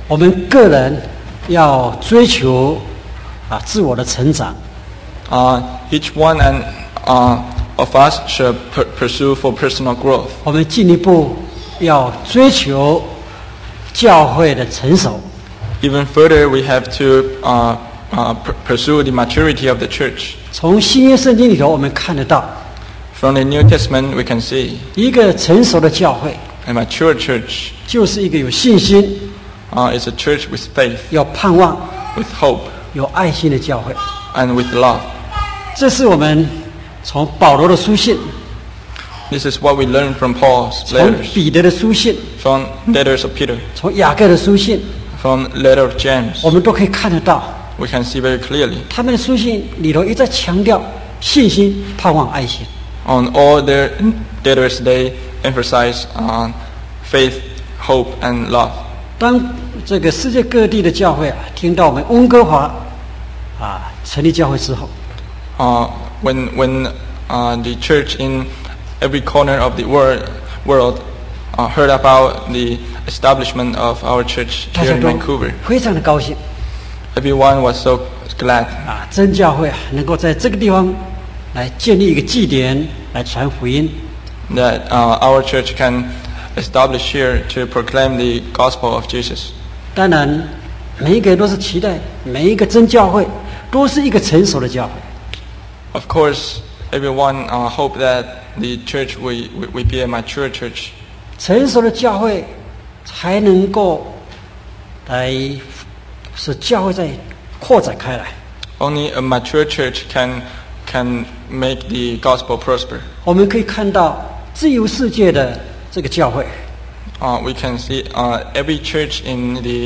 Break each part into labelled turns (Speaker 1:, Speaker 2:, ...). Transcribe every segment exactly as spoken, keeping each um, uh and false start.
Speaker 1: 我们个人要追求啊自我的成长。
Speaker 2: Uh, each one and uh, of us should per- pursue for personal growth.
Speaker 1: 我们进一步要追求教会的成熟。
Speaker 2: Even further, we have to uh, uh, pr- pursue the maturity of the church.
Speaker 1: 从新约圣经里头，我们看得到，
Speaker 2: From the New Testament, we can see
Speaker 1: 一个成熟的教会
Speaker 2: a mature church
Speaker 1: 就是一个有信心、
Speaker 2: uh, is a church with faith,
Speaker 1: 有盼望、
Speaker 2: with hope,
Speaker 1: 有爱心的教会。
Speaker 2: and with love.
Speaker 1: 这是我们从保罗的书信、
Speaker 2: This is what we learn from Paul's
Speaker 1: 从
Speaker 2: letters,
Speaker 1: 彼得的书信、
Speaker 2: from letters of Peter,
Speaker 1: 从雅各的书信，
Speaker 2: from letter of James.
Speaker 1: 我们都可以看得到，
Speaker 2: We can see very clearly
Speaker 1: 他们的书信里头一再强调信心、盼望、爱心。
Speaker 2: on all their letters they emphasize on faith, hope, and love.
Speaker 1: 当这个世界各地的教会啊，听到我们温哥华啊成立教会之后，
Speaker 2: Uh, when when uh, the church in every corner of the world world uh, heard about the establishment of our church
Speaker 1: 大
Speaker 2: here
Speaker 1: 家
Speaker 2: in
Speaker 1: 都
Speaker 2: Vancouver,
Speaker 1: 非常的高兴
Speaker 2: everyone was so glad
Speaker 1: 啊！真教会啊，能够在这个地方来建立一个祭典，来传福音。
Speaker 2: that uh, our church can establish here to proclaim the gospel of Jesus.
Speaker 1: 当然，每一个人都是期待每一个真教会都是一个成熟的教会。
Speaker 2: Of course, everyone uh, hope that the church will, will, will be a mature church.
Speaker 1: 成熟的教会才能够来使教会在扩展开来。
Speaker 2: Only a mature church can can make the gospel prosper.
Speaker 1: 我们可以看到自由世界的这个教会，
Speaker 2: Uh, we can see uh, every church in the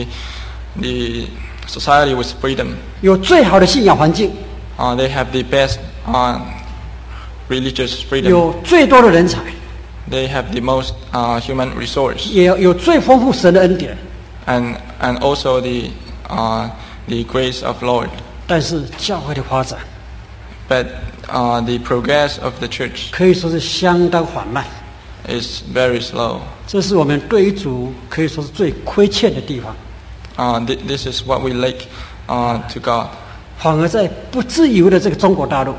Speaker 2: the society with freedom.
Speaker 1: 有最好的信仰环境，
Speaker 2: Uh, they have the best uh, religious freedom.
Speaker 1: 有最多的人才，
Speaker 2: They have the most uh, human resource,
Speaker 1: 也有最丰富神的恩典。
Speaker 2: and and also the uh, the grace of Lord.
Speaker 1: 但是教会的发展
Speaker 2: But uh, the progress of the church
Speaker 1: 可以说是相当缓慢，
Speaker 2: is very slow.
Speaker 1: 这是我们对于主可以说是最亏欠的地方。
Speaker 2: Uh, th- this is what we lack uh, to God.
Speaker 1: 反而在不自由的这个中国大陆，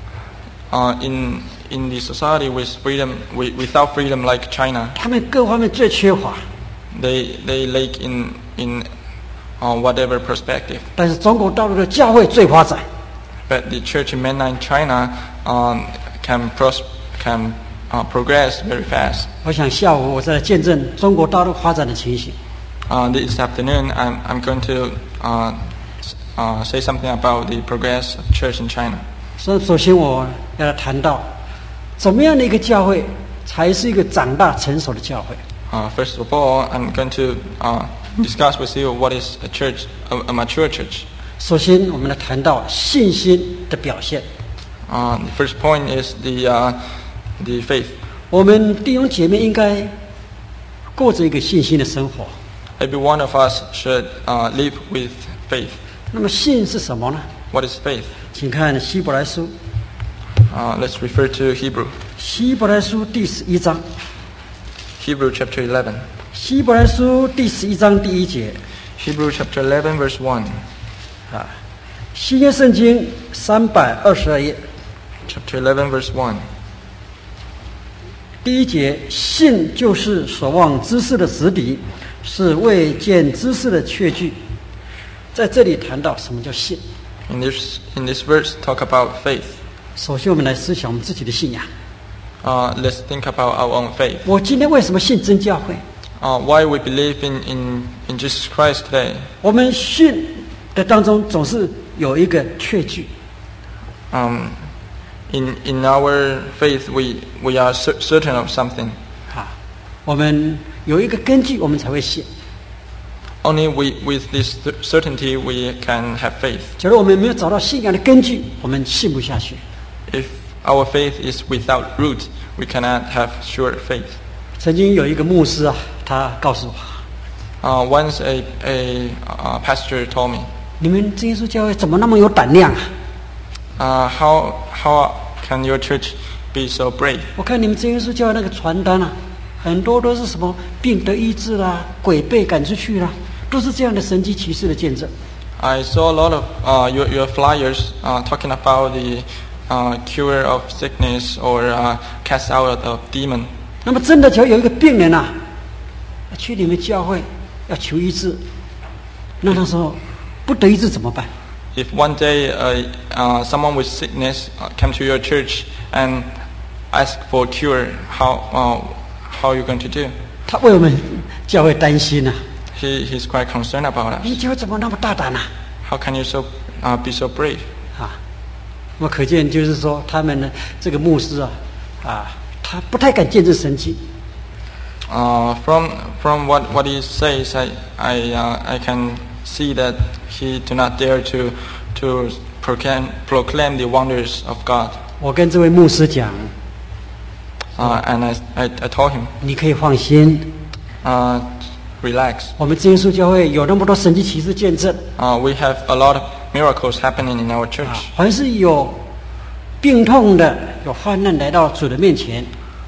Speaker 2: Uh, in in the society with freedom, wi- without freedom like China,
Speaker 1: 他们各方面最缺乏。
Speaker 2: they they lack in in uh, whatever perspective.
Speaker 1: 但是中国大陆的教会最发展，
Speaker 2: But the church in mainland China um, can pros- can uh, progress very fast.
Speaker 1: 我想下午我再来见证中国大陆发展的情形。
Speaker 2: Uh, this afternoon, I'm I'm going to uh, s- uh, say something about the progress of church in China.
Speaker 1: 所以，首先我要来谈到，怎么样的一个教会才是一个长大成熟的教会？
Speaker 2: Uh, first of all, I'm going to uh, discuss with you what is a church, a, a mature church.
Speaker 1: 首先，我们来谈到信心的表现。
Speaker 2: Uh, the first point is the uh, the faith.
Speaker 1: 我们弟兄姐妹应该过着一个信心的生活。
Speaker 2: Every one of us should uh, live with faith.
Speaker 1: 那么，信是什么呢？
Speaker 2: What is faith?
Speaker 1: 请看希伯来书，
Speaker 2: Uh, let's refer to Hebrew.
Speaker 1: 希伯来书第十一章，
Speaker 2: Hebrew chapter eleven.
Speaker 1: 希伯来书第十一章第一节
Speaker 2: Hebrew chapter eleven, verse one.
Speaker 1: 啊，新约圣经三百二十二页
Speaker 2: Chapter eleven, verse one.
Speaker 1: 第一节，信就是所望之事的实底，是未见之事的确据。在这里谈到什么叫信。
Speaker 2: In this in this verse, talk about faith.
Speaker 1: 首先，我们来思想我们自己的信仰。
Speaker 2: Uh, let's think about our own faith.
Speaker 1: 我今天为什么信真教会？
Speaker 2: Uh, why we believe in, in, in Jesus Christ today.
Speaker 1: 我们信的当中总是有一个确据。
Speaker 2: Um, in, in our faith, we, we are cer- certain of something.
Speaker 1: 啊，我们有一个根据，我们才会信。
Speaker 2: Only we, with this th- certainty we can have faith.
Speaker 1: 假如我们没有找到信仰的根据，我们信不下去。
Speaker 2: If our faith is without root, we cannot have sure faith.
Speaker 1: 曾经有一个牧师啊，他告诉我，
Speaker 2: Uh, once a, a uh, pastor told me,
Speaker 1: 你们真耶稣教会怎么那么有胆量啊？
Speaker 2: uh, how, how can your church be so brave?
Speaker 1: 我看你们真耶稣教会那个传单啊，很多都是什么病得医治啦，鬼被赶出去啦， 都是这样的神迹奇事的见证。
Speaker 2: I saw a lot of uh, your, your flyers uh, talking about the uh, cure of sickness or uh, cast out of demon.
Speaker 1: 那么真的就有一个病人啊，去你们教会要求医治，那那时候不得医治怎么办？
Speaker 2: If one day uh, uh, someone with sickness uh, come to your church and ask for cure, how uh, how are you going to do?
Speaker 1: 他为我们教会担心啊，
Speaker 2: He he's quite concerned about
Speaker 1: 你
Speaker 2: us.
Speaker 1: 教会怎么那么大胆啊？
Speaker 2: How can you so uh, be so brave?
Speaker 1: 啊，我可见就是说他们呢，这个牧师啊，啊，他不太敢见证神迹。
Speaker 2: Uh, from from what, what he says, I I uh, I can see that he do not dare to to proclaim proclaim the wonders of God.
Speaker 1: 我跟这位牧师讲，
Speaker 2: Uh, and I, I I told him,
Speaker 1: 你可以放心，
Speaker 2: uh, relax.
Speaker 1: 我们真耶稣教会有那么多神迹奇事见证
Speaker 2: Uh, we have a lot of miracles happening in our
Speaker 1: 啊
Speaker 2: church. ，
Speaker 1: 凡是有病痛的、有患难来到主的面前，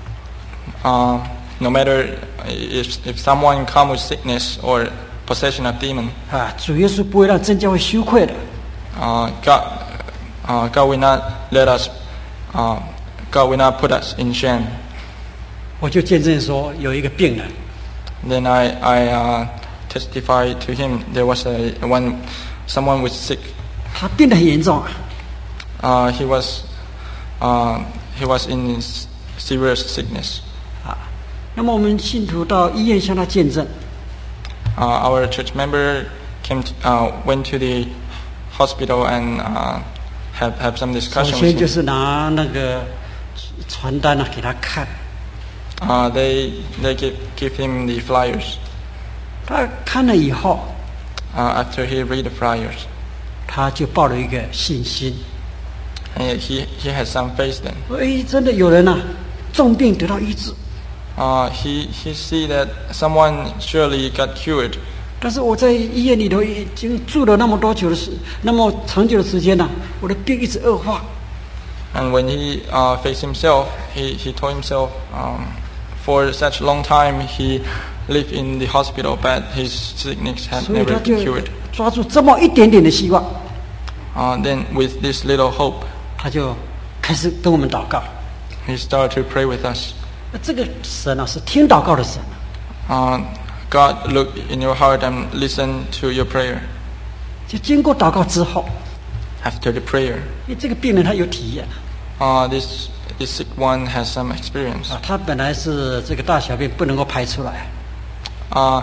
Speaker 2: Uh, no matter if if someone come with sickness or possession of demon,
Speaker 1: 啊，主耶稣不会让真教会羞愧的。
Speaker 2: uh, God uh, God will not let us. Uh, God will not put us in shame.
Speaker 1: 我就见证说，有一个病人，
Speaker 2: Then I I uh, testified to him there was a one someone was sick.
Speaker 1: 他病得很严重啊，
Speaker 2: Uh, he was uh, he was in s- serious sickness.
Speaker 1: 啊，那么我们信徒到医院向他见证，
Speaker 2: Uh, our church member came to, uh, went to the hospital and uh, have have some
Speaker 1: 首
Speaker 2: discussion
Speaker 1: 先
Speaker 2: with
Speaker 1: 就
Speaker 2: him.
Speaker 1: 是拿那个传单啊给他看，
Speaker 2: Uh, they they give give him the flyers.
Speaker 1: 他看了以后，
Speaker 2: Uh, after he read the flyers,
Speaker 1: 他就抱了一个信心，
Speaker 2: and he he had some faith then.
Speaker 1: 说哎，真的有人啊，重病得到医治，
Speaker 2: Uh, he he see that someone surely got cured.
Speaker 1: 但是我在医院里头已经住了那么多久的时，那么长久的时间呢、我的病一直恶化。
Speaker 2: And when he uh, faced himself, he, he told himself, um, for such a long time he lived in the hospital, but his sickness had
Speaker 1: 所以
Speaker 2: never
Speaker 1: 他就
Speaker 2: been cured.
Speaker 1: 抓住这么一点点的希望，
Speaker 2: Uh, then with this little hope,
Speaker 1: 他就开始跟我们祷告。
Speaker 2: he started to pray with us.
Speaker 1: 那这个神啊，是听祷告的神啊。
Speaker 2: Uh, God looked in your heart and listened to your prayer.
Speaker 1: 就经过祷告之后，
Speaker 2: After the prayer,
Speaker 1: 因为这个病人他有体验
Speaker 2: uh, this, this sick one has some experience.
Speaker 1: 啊，他本来是这个大小便不能够排出来，
Speaker 2: Uh,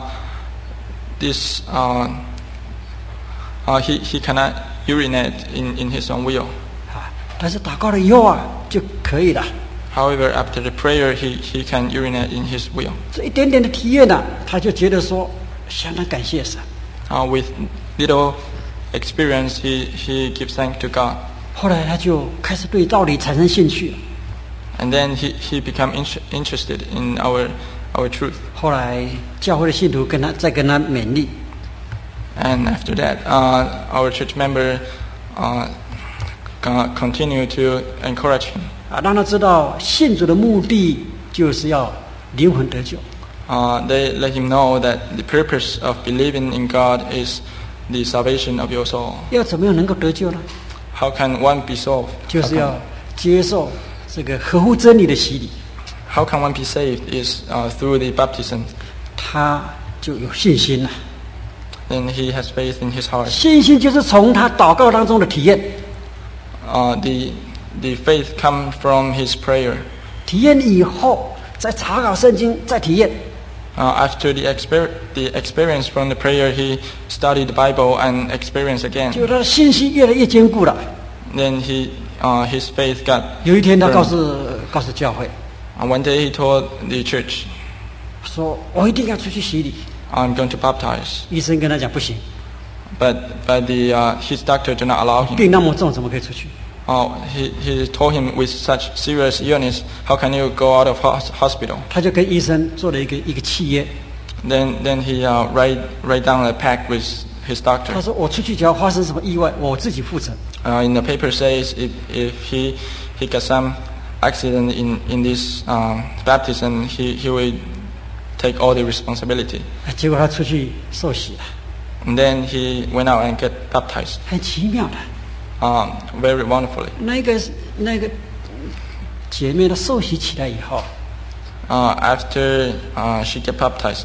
Speaker 2: this, uh, uh, he, he cannot urinate in, in his own will.
Speaker 1: 啊，但是祷告了以后啊，就可以了。
Speaker 2: However, after the prayer, he, he can urinate in his will.
Speaker 1: 这一点点的体验呢、他就觉得说相当感谢神。
Speaker 2: Uh, with little experience, he, he gives thanks to God.
Speaker 1: 后来他就开始对道理产生兴趣了。
Speaker 2: And then he, he become inter- interested in our, our truth.
Speaker 1: 后来教会的信徒跟他再跟他勉励，
Speaker 2: And after that, uh, our church member uh, uh, continue to encourage him.
Speaker 1: 啊，让他知道信主的目的就是要灵魂得救。
Speaker 2: Uh, they let him know that the purpose of believing in God is the salvation of your soul.
Speaker 1: 要怎么样能够得救呢？
Speaker 2: How can one be saved?
Speaker 1: 就
Speaker 2: How
Speaker 1: 是要
Speaker 2: can,
Speaker 1: 接受这个合乎真理的洗礼，
Speaker 2: how can one be saved is uh, through the baptism.
Speaker 1: 他就有信心了。
Speaker 2: Then he has faith in his heart.
Speaker 1: 信心就是从他祷告当中的体验，
Speaker 2: Uh, the, the faith comes from his prayer.
Speaker 1: 体验以后再查考圣经，再体验。
Speaker 2: Uh, after the, exper- the experience from the prayer, he studied the Bible and experienced again.
Speaker 1: 就他的信心越来越坚固了。
Speaker 2: Then he, uh, his faith got
Speaker 1: 有一天，他告
Speaker 2: firm.
Speaker 1: 诉告诉教会
Speaker 2: And one day he told the church,
Speaker 1: 说：“我一定要出去洗礼。
Speaker 2: I'm going to baptize. ”
Speaker 1: 医生跟他讲不行，
Speaker 2: But, but the, uh, his doctor did not allow him.
Speaker 1: 病那么重，怎么可以出去？
Speaker 2: Oh, he, he told him with such serious illness, how can you go out of hos- hospital?
Speaker 1: 他就跟医生做了一个一个契约，
Speaker 2: Then, then he uh, write, write down a pact with his doctor.
Speaker 1: 他说：“我出去只要发生什么意外，我自己负责。
Speaker 2: Uh, in the paper says if, if he, he got some accident in, in this um, baptism, he, he will take all the responsibility. ”
Speaker 1: 结果他出去受洗了，
Speaker 2: And then he went out and get baptized.
Speaker 1: 很奇妙的。
Speaker 2: Um, very wonderfully.
Speaker 1: 那个那个姐妹的受洗起来以后，
Speaker 2: Uh, after uh, she get baptized,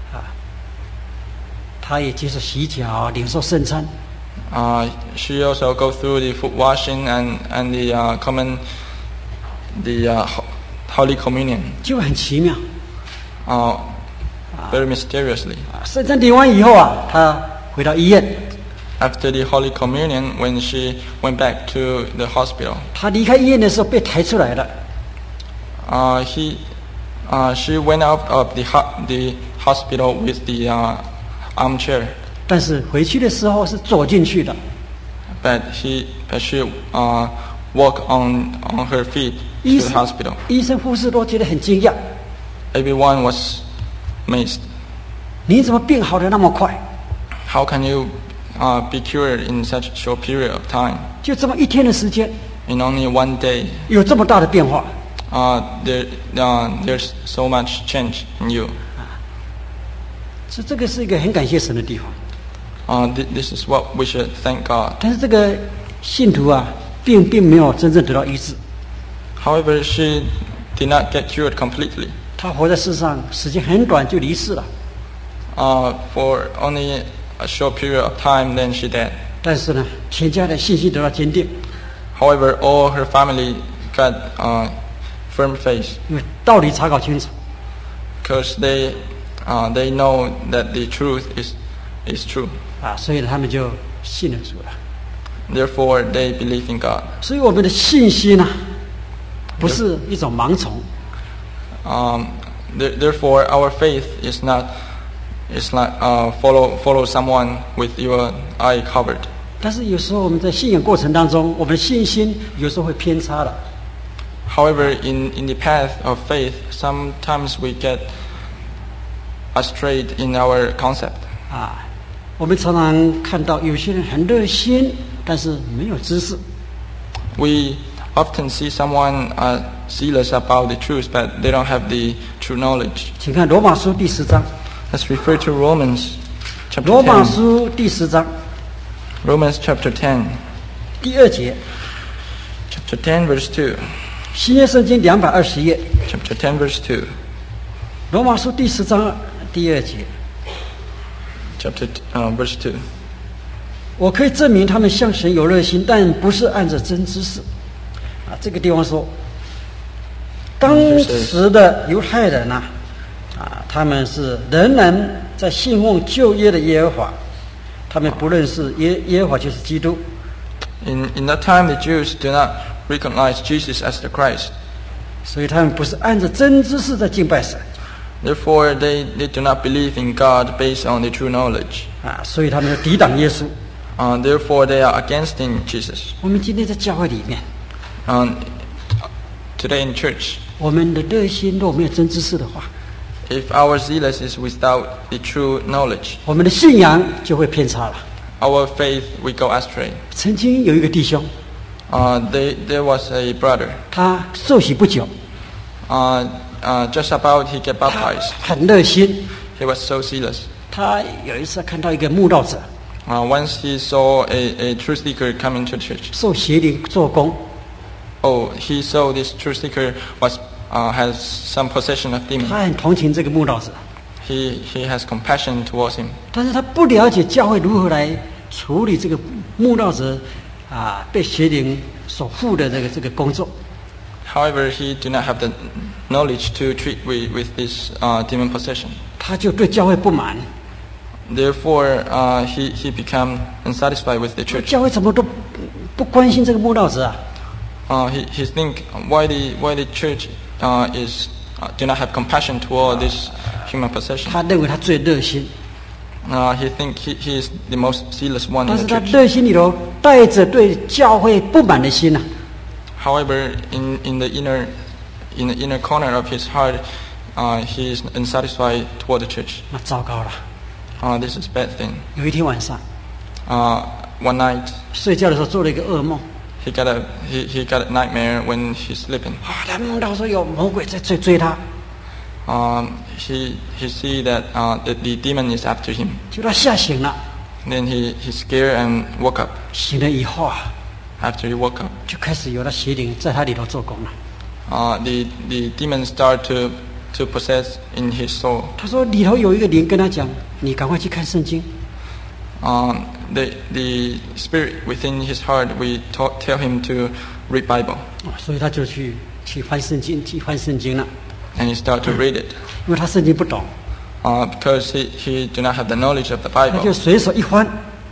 Speaker 1: 她也接受洗脚，领受圣餐。
Speaker 2: uh, she also go through the foot washing and and the uh, common, the uh, ho- Holy Communion.
Speaker 1: 就很奇妙。
Speaker 2: Uh, very mysteriously.
Speaker 1: 啊，圣餐领完以后啊，她回到医院。
Speaker 2: After the Holy Communion, when she went back to the hospital,
Speaker 1: 她离开医院的时候被抬出来了。
Speaker 2: uh, he, uh, she went out of the ho- the hospital with the uh, armchair,
Speaker 1: 但是回去的时候是走进去的。
Speaker 2: but he, but she uh, walked on on her feet
Speaker 1: 医
Speaker 2: to the
Speaker 1: 生
Speaker 2: hospital.
Speaker 1: 医生、护士都觉得很惊讶，
Speaker 2: Everyone was amazed.
Speaker 1: 你怎么病好的那么快？
Speaker 2: How can you uh, be cured in such a short period of time?
Speaker 1: 就这么一天的时间，
Speaker 2: In only one day,
Speaker 1: 有这么大的变化。
Speaker 2: uh, there, uh, there's so much change in you.
Speaker 1: 这这个是一个很感谢神的地方。
Speaker 2: Uh, th- this is what we should thank God.
Speaker 1: 但是这个信徒啊，并并没有真正得到医治。
Speaker 2: However, she did not get cured completely.
Speaker 1: 他活在世上时间很短就离世了，
Speaker 2: Uh, for only a short period of time, then she died.
Speaker 1: 但是呢，全家的信心得到坚定，
Speaker 2: However, all her family got uh, firm faith
Speaker 1: 因为道理查考清楚。
Speaker 2: because they uh, they know that the truth is is true.
Speaker 1: 啊，所以呢，他们就信了主了。
Speaker 2: Therefore, they believe in God.
Speaker 1: 所以我们的信心呢、不是一种盲从，
Speaker 2: Um, th- therefore, our faith is not is not uh, follow follow someone with your eye covered.
Speaker 1: 但是有时候我们在信仰过程当中，我们的信心有时候会偏差了。
Speaker 2: However, in, in the path of faith, sometimes we get astray in our concept.
Speaker 1: 啊，我们常常看到有些人很热心，但是没有知识。
Speaker 2: We often see someone uh, zealous about the truth, but they don't have the true knowledge.
Speaker 1: 请看罗马书第十章，
Speaker 2: Let's refer to Romans
Speaker 1: 罗
Speaker 2: chapter
Speaker 1: 马
Speaker 2: ten.
Speaker 1: 书第十章
Speaker 2: Romans chapter ten.
Speaker 1: 第二节，
Speaker 2: Chapter ten, verse two.
Speaker 1: 新约圣经两百二十页，
Speaker 2: Chapter ten, verse two.
Speaker 1: 罗马书第十章第二节。
Speaker 2: Chapter t- uh, verse two.
Speaker 1: 我可以证明他们向神有热心，但不是按着真知识。啊，这个地方说，当时的犹太人呐、啊，他们是仍然在信奉旧约的耶和华，他们不认识耶耶和华就是基督，
Speaker 2: In, in that time, the Jews do not recognize Jesus as the Christ.
Speaker 1: 所以他们不是按着真知识在敬拜神
Speaker 2: Therefore, they, they do not believe in God based on the true knowledge.
Speaker 1: 啊，所以他们就抵挡耶稣。
Speaker 2: Uh, therefore, they are against in Jesus.
Speaker 1: 我们今天在教会里面，
Speaker 2: Um, today in church,
Speaker 1: 我们的热心若没有真知识的话，
Speaker 2: if our zealous is without the true knowledge,
Speaker 1: 我们的信仰就会偏差了。
Speaker 2: our faith will go astray.
Speaker 1: 曾经有一个弟兄，
Speaker 2: Uh, they, there was a brother.
Speaker 1: 他受洗不久，
Speaker 2: Uh, uh, just about he get
Speaker 1: 他
Speaker 2: baptized.
Speaker 1: 很热心。
Speaker 2: He was so zealous.
Speaker 1: 他有一次看到一个慕道者
Speaker 2: Uh, once he saw a, a truth seeker come into church.
Speaker 1: 受邪灵做工，
Speaker 2: Oh, he saw this truth seeker was uh, has some possession of demon.
Speaker 1: 他很同情这个慕道者，
Speaker 2: He he has compassion towards him.
Speaker 1: 但是他不了解教会如何来处理这个慕道者啊被邪灵所附的这个这个工作。
Speaker 2: However, he do not have the knowledge to treat with, with this uh, demon possession.
Speaker 1: 他就对教会不满，
Speaker 2: Therefore, uh, he he become unsatisfied with the church.
Speaker 1: 教会怎么都不不关心这个慕道者啊？
Speaker 2: Uh, he he think why the why the church uh, is uh, do not have compassion toward this human possession.
Speaker 1: 他认为他最热心，
Speaker 2: Uh, he think he, he is the most zealous one
Speaker 1: 但
Speaker 2: in
Speaker 1: 是
Speaker 2: the
Speaker 1: 他
Speaker 2: church.
Speaker 1: 热心里头带着对教会不满的心呐、啊。
Speaker 2: However, in, in the inner in the inner corner of his heart, uh, he is unsatisfied toward the church.
Speaker 1: 那糟糕了！
Speaker 2: Uh, this is bad thing.
Speaker 1: 有一天晚上
Speaker 2: Uh, one night,
Speaker 1: 睡觉的时候做了一个噩梦，
Speaker 2: he got a he, he got a nightmare when he's sleeping.
Speaker 1: 啊，他梦到说有魔鬼在追追他，
Speaker 2: Um, he he see that uh, the, the demon is after him.
Speaker 1: 就他吓醒了，
Speaker 2: Then he, he scared and woke up.
Speaker 1: 醒了以后啊，
Speaker 2: After he woke up,
Speaker 1: 就开始有了邪灵在他里头做工了。
Speaker 2: uh, the, the demons start to, to possess in his soul.
Speaker 1: 他说里头有一个灵跟他讲：“你赶快去看圣经。”
Speaker 2: Um, the, the spirit within his heart, we ta- tell him to read Bible.
Speaker 1: 哦，所以他就去去翻圣经，去翻圣经了。
Speaker 2: And he start to read it.
Speaker 1: 因为他圣经不懂，
Speaker 2: Uh, because he, he do not have the knowledge of the
Speaker 1: 他就
Speaker 2: Bible.
Speaker 1: 随手一翻，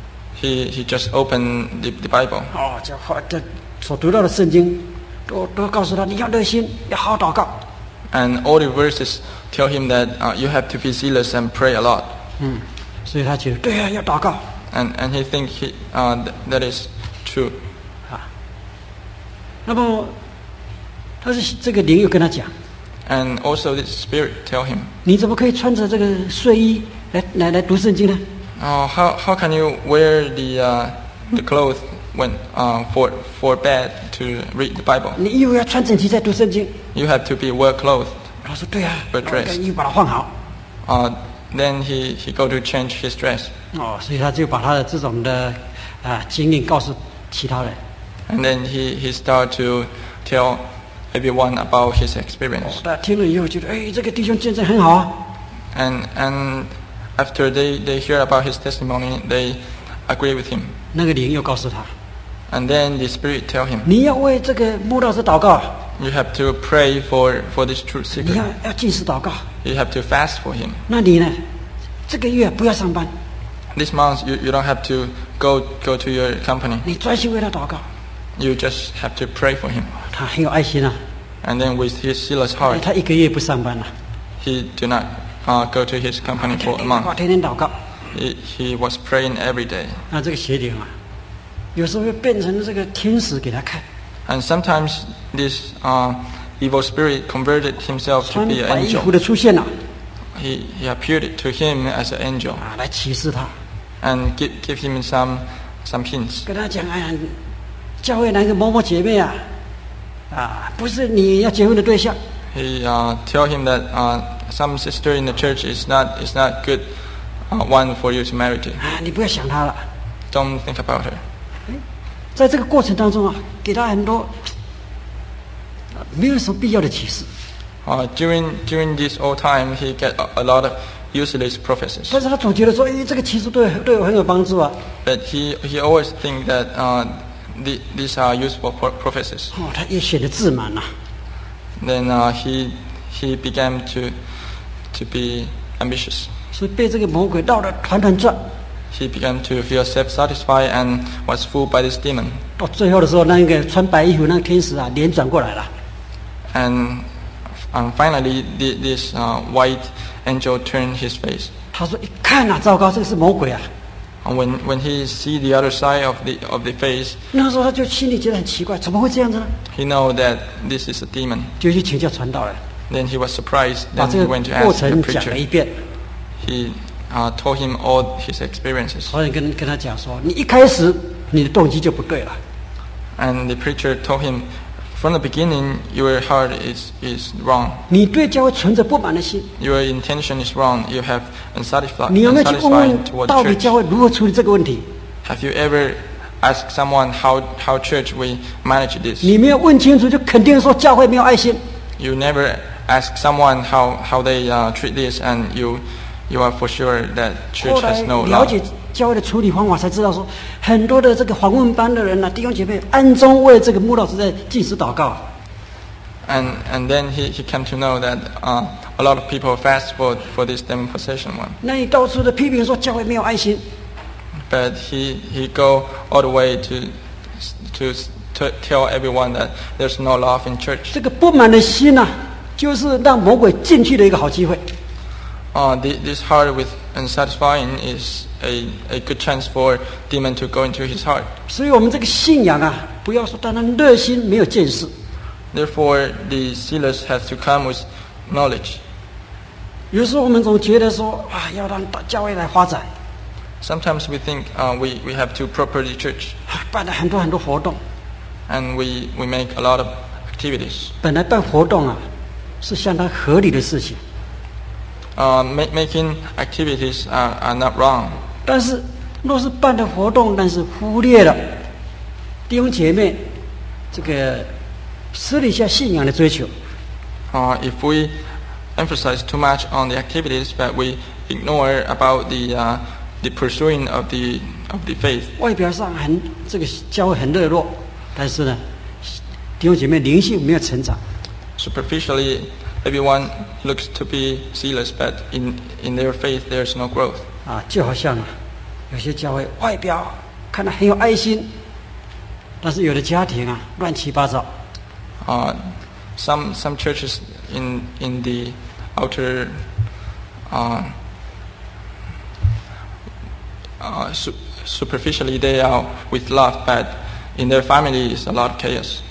Speaker 2: He, he just opened the, the Bible.
Speaker 1: 哦，就翻这所读到的圣经，都都告诉他你要热心，要好好祷告。
Speaker 2: And all the verses tell him that uh, you have to be zealous and pray a lot.
Speaker 1: 嗯，所以他觉得对啊，要祷告
Speaker 2: And, and he think he, uh, th- that is true.
Speaker 1: 啊。那么，他是这个灵又跟他讲，
Speaker 2: And also the spirit tell him,
Speaker 1: 你怎么可以穿着这个睡衣来来来读圣经呢？
Speaker 2: oh, how, how can you wear the, uh, the clothes when, uh, for, for bed to read the Bible?
Speaker 1: 你衣服要穿整齐再读圣经。
Speaker 2: You have to be well clothed.
Speaker 1: 他说对啊，
Speaker 2: But
Speaker 1: 我
Speaker 2: dressed.
Speaker 1: 把衣服把它换好。
Speaker 2: Uh, then he, he go to change his dress.
Speaker 1: 哦，所以他就把他的这种的啊经验告诉其他人。
Speaker 2: And then he, he start to tell everyone about his experience.
Speaker 1: 大家听了以后觉得，哎，这个弟兄见证很好啊。
Speaker 2: And, and after they, they hear about his testimony, they agree with him.
Speaker 1: 那个灵又告诉他，
Speaker 2: And then the spirit tell him,
Speaker 1: 你要为这个慕道者祷告，
Speaker 2: you have to pray for, for this truth
Speaker 1: 你要
Speaker 2: seeker.
Speaker 1: 要禁食祷告。
Speaker 2: You have to fast for him.
Speaker 1: 那你呢，这个月不要上班，
Speaker 2: This month you, you don't have to go, go to your company.
Speaker 1: 你专心为他祷告。
Speaker 2: You just have to pray for him.
Speaker 1: 他很有爱心啊，
Speaker 2: And then with his zealous
Speaker 1: 哎
Speaker 2: heart,
Speaker 1: 他一个月不上班了，
Speaker 2: he do not uh, go to his company
Speaker 1: 天
Speaker 2: for a
Speaker 1: 天祷告，
Speaker 2: month.
Speaker 1: 天天祷告。
Speaker 2: He, he was praying every day.
Speaker 1: 那这个邪灵啊，有时候会变成这个天使给他看，
Speaker 2: And sometimes this uh, evil spirit converted himself to
Speaker 1: 穿
Speaker 2: be an
Speaker 1: 白衣服
Speaker 2: angel.
Speaker 1: 的出现了
Speaker 2: He, he appeared to him as an angel
Speaker 1: 啊，来启示他，
Speaker 2: and give, give him some, some hints.
Speaker 1: 跟他讲，哎呀，教会那个某某姐妹啊，啊，不是你要结婚的对象。
Speaker 2: He uh, tell him that uh, some sister in the church is not, is not good uh, one for you to marry to.
Speaker 1: 啊，你不要想他了。
Speaker 2: Don't think about her.
Speaker 1: 在这个过程当中啊，给他很多啊没有什么必要的启示，
Speaker 2: Uh, during, during this whole time, he get a, a lot of useless prophecies.
Speaker 1: 但是他总觉得说，哎，这个启示对对我很有帮助啊。
Speaker 2: But he, he always think that uh, the, these are useful pro- prophecies.
Speaker 1: 哦，他越显得自满了、
Speaker 2: Then uh, he, he began to, to be ambitious.
Speaker 1: 所以被这个魔鬼绕得团团转。
Speaker 2: He began to feel self-satisfied and was fooled by this demon.
Speaker 1: 到最后的时候，那个穿白衣服那个天使啊，脸转过来了。
Speaker 2: And um, finally, the, this uh, white angel turned his face.
Speaker 1: 他说：“一看啊，糟糕，这个是魔鬼啊！”
Speaker 2: And when, when he see the other side of the, of the face,
Speaker 1: 那时候他就心里觉得很奇怪，怎么会这样子呢？
Speaker 2: he know that this is a demon.
Speaker 1: 就去请教传道人，
Speaker 2: Then he was surprised.
Speaker 1: 把
Speaker 2: Then
Speaker 1: 这
Speaker 2: he
Speaker 1: 个
Speaker 2: went to
Speaker 1: 过
Speaker 2: ask the
Speaker 1: 程讲了
Speaker 2: preacher.
Speaker 1: 一遍。
Speaker 2: He uh, told him all his experiences.
Speaker 1: 传道人跟跟他讲说：“你一开始你的动机就不对了。
Speaker 2: And the preacher told him, from the beginning, your heart is, is wrong.
Speaker 1: 你对教会存着不满的心，
Speaker 2: Your intention is wrong. You have unsatisfied,
Speaker 1: 你有没有去问
Speaker 2: unsatisfied
Speaker 1: 问
Speaker 2: toward
Speaker 1: 到
Speaker 2: the
Speaker 1: 底
Speaker 2: church.
Speaker 1: 教会如何处理这个问题？
Speaker 2: Have you ever asked someone how, how church will manage this?
Speaker 1: 你没有问清楚，就肯定说教会没有爱心。
Speaker 2: You never ask someone how, how they uh, treat this, and you, you are for sure that
Speaker 1: 后
Speaker 2: church
Speaker 1: 来
Speaker 2: has no
Speaker 1: 了解
Speaker 2: love.
Speaker 1: 教会的处理方法，才知道说很多的这个访问班的人呢、弟兄姐妹暗中为这个穆老师在进食祷告。
Speaker 2: And, and then he, he came to know that uh, a lot of people fast for, for this demon possession one.
Speaker 1: 那你到处的批评说教会没有爱心，
Speaker 2: But he, he go all the way to, to, to tell everyone that there's no love in church.
Speaker 1: 这个不满的心呐、就是让魔鬼进去的一个好机会。
Speaker 2: Uh, the, this heart with unsatisfying is a, a good chance for demon to go into his heart.
Speaker 1: 所以我们这个信仰啊，不要说单单热心没有见识，
Speaker 2: Therefore, the zealous has to come with knowledge.
Speaker 1: 有时候我们总觉得说啊，要让大教会来发展，
Speaker 2: Sometimes we think uh, we, we have to properly church,
Speaker 1: 啊办了很多很多活动。
Speaker 2: and we, we make a lot of activities.
Speaker 1: 本来办活动啊，是相当合理的事情，
Speaker 2: Uh, ma- making activities are, are not wrong.
Speaker 1: 但是若是办的活动，但是忽略了弟兄姐妹这个私底下信仰的追求，
Speaker 2: Uh, if we emphasize too much on the activities, but we ignore about the uh, the pursuing of the of the faith.
Speaker 1: 外表上很这个教会很热络，但是呢，弟兄姐妹灵性没有成长。
Speaker 2: Superficially, everyone looks to be zealous, but in in their faith, there's no growth.
Speaker 1: 啊，就好像啊，有些教会外表看得很有爱心，但是有的家庭啊乱七八糟。
Speaker 2: Uh, some some churches in in the outer uh, uh, su- superficially they are with love, but in their family is a lot of chaos.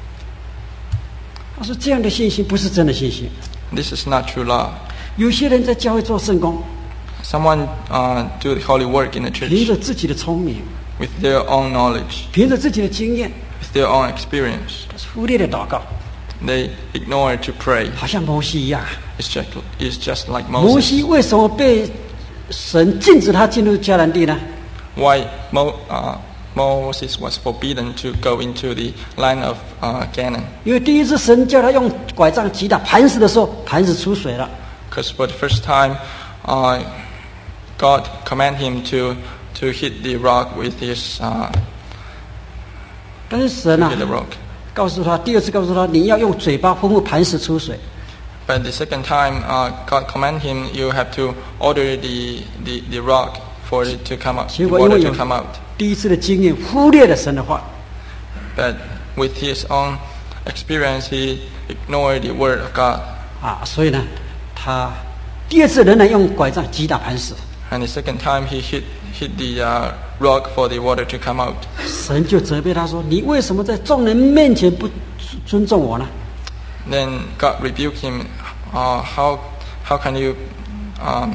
Speaker 1: 他说这样的信心不是真的信心。
Speaker 2: This is not true love.
Speaker 1: 有些人在教会做圣工，
Speaker 2: Someone uh, do the holy work in the
Speaker 1: 凭
Speaker 2: church
Speaker 1: 着自己的聪明，
Speaker 2: with their own knowledge,
Speaker 1: 凭着自己的经验，
Speaker 2: with their own experience.
Speaker 1: 忽略了祷告，
Speaker 2: They ignore to pray.
Speaker 1: 好像摩西一样。
Speaker 2: It's just it's just like
Speaker 1: 摩
Speaker 2: Moses.
Speaker 1: 西为什么被神禁止他进入迦南地呢？
Speaker 2: Why Mo, uh, Moses was forbidden to go into the land of uh, Canaan?
Speaker 1: 因为第一次神叫他用拐杖击打磐石的时候，磐石出水了。
Speaker 2: Because for the first time, uh, God commanded him to to hit the rock with his uh,
Speaker 1: 但是神啊
Speaker 2: hit the rock.
Speaker 1: 告诉他，第二次告诉他，你要用嘴巴吩咐磐石出水。
Speaker 2: But the second time, uh, God commanded him, you have to order the, the, the rock for it to come out,
Speaker 1: 结
Speaker 2: the
Speaker 1: 果因
Speaker 2: water
Speaker 1: 为
Speaker 2: to
Speaker 1: 有
Speaker 2: come out.
Speaker 1: 第一次的经验，忽略了神的话，
Speaker 2: But with his own experience, he ignored the word of God.
Speaker 1: 啊，所以呢，他第二次仍然用拐杖击打磐石，
Speaker 2: And the second time, he hit hit the uh, rock for the water to come out.
Speaker 1: 神就责备他说：“你为什么在众人面前不尊重我呢？”
Speaker 2: Then God rebuked him. Uh, how how can you um,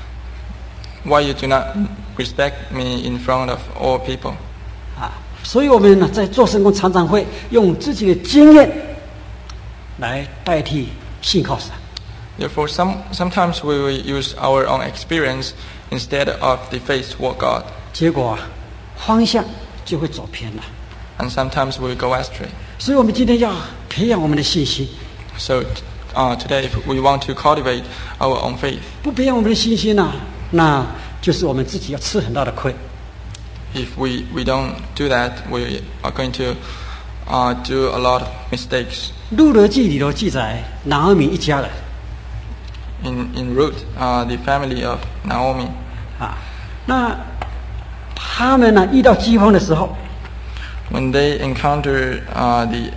Speaker 2: why you do not respect me in front of all people?
Speaker 1: 啊，所以我们呢，在做圣工常常会用自己的经验来代替信靠神。
Speaker 2: Therefore, some sometimes we will use our own experience instead of the faith toward God,
Speaker 1: 结果啊，方向就会走偏了。
Speaker 2: and sometimes we go astray.
Speaker 1: 所以我们今天要培养我们的信心，
Speaker 2: So uh, today, if we want to cultivate our own faith,
Speaker 1: 不培养我们的信心呢、那就是我们自己要吃很大的亏。
Speaker 2: if we, we don't do that, we are going to uh, do a lot of mistakes.
Speaker 1: 路德记里头记载，拿俄米一家人
Speaker 2: In in Ruth, uh, the family of Naomi,
Speaker 1: 啊，那他们呢遇到饥荒的时候，
Speaker 2: when they encounter uh, the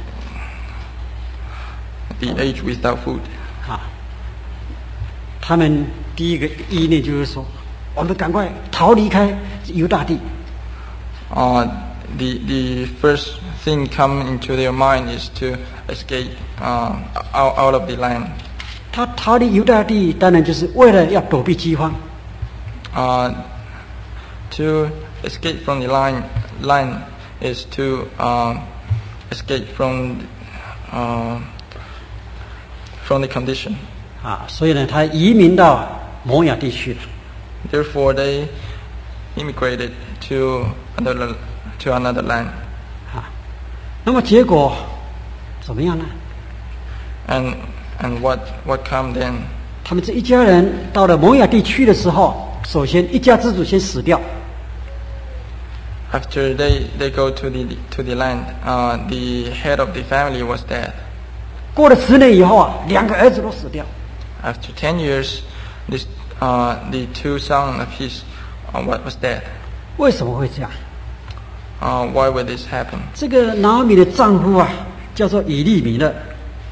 Speaker 2: the age without food,
Speaker 1: 啊，他们第一个意念就是说，我们赶快逃离开犹大地。
Speaker 2: uh, the the first thing come into their mind is to escape uh, out, out of the land.
Speaker 1: 他逃离犹大地，当然就是为了要躲避饥荒。
Speaker 2: Uh, to escape from the line, line is to uh, escape from uh, from the condition.
Speaker 1: 啊，所以呢，他移民到摩亚地区了。
Speaker 2: Therefore, they immigrated to another to another land.
Speaker 1: 啊，那么结果怎么样呢？
Speaker 2: And and what what come then?
Speaker 1: 他们这一家人到了摩亚地区的时候，首先一家之主先死掉，
Speaker 2: After they, they go to the to the land, uh, the head of the family was dead.
Speaker 1: 过了十年以后啊，两个儿子都死掉。
Speaker 2: After ten years, this uh, the two sons of his uh, what was dead.
Speaker 1: 为什么会这样？
Speaker 2: Uh, why would this happen?
Speaker 1: 这个拿俄米的丈夫啊，叫做以利米勒。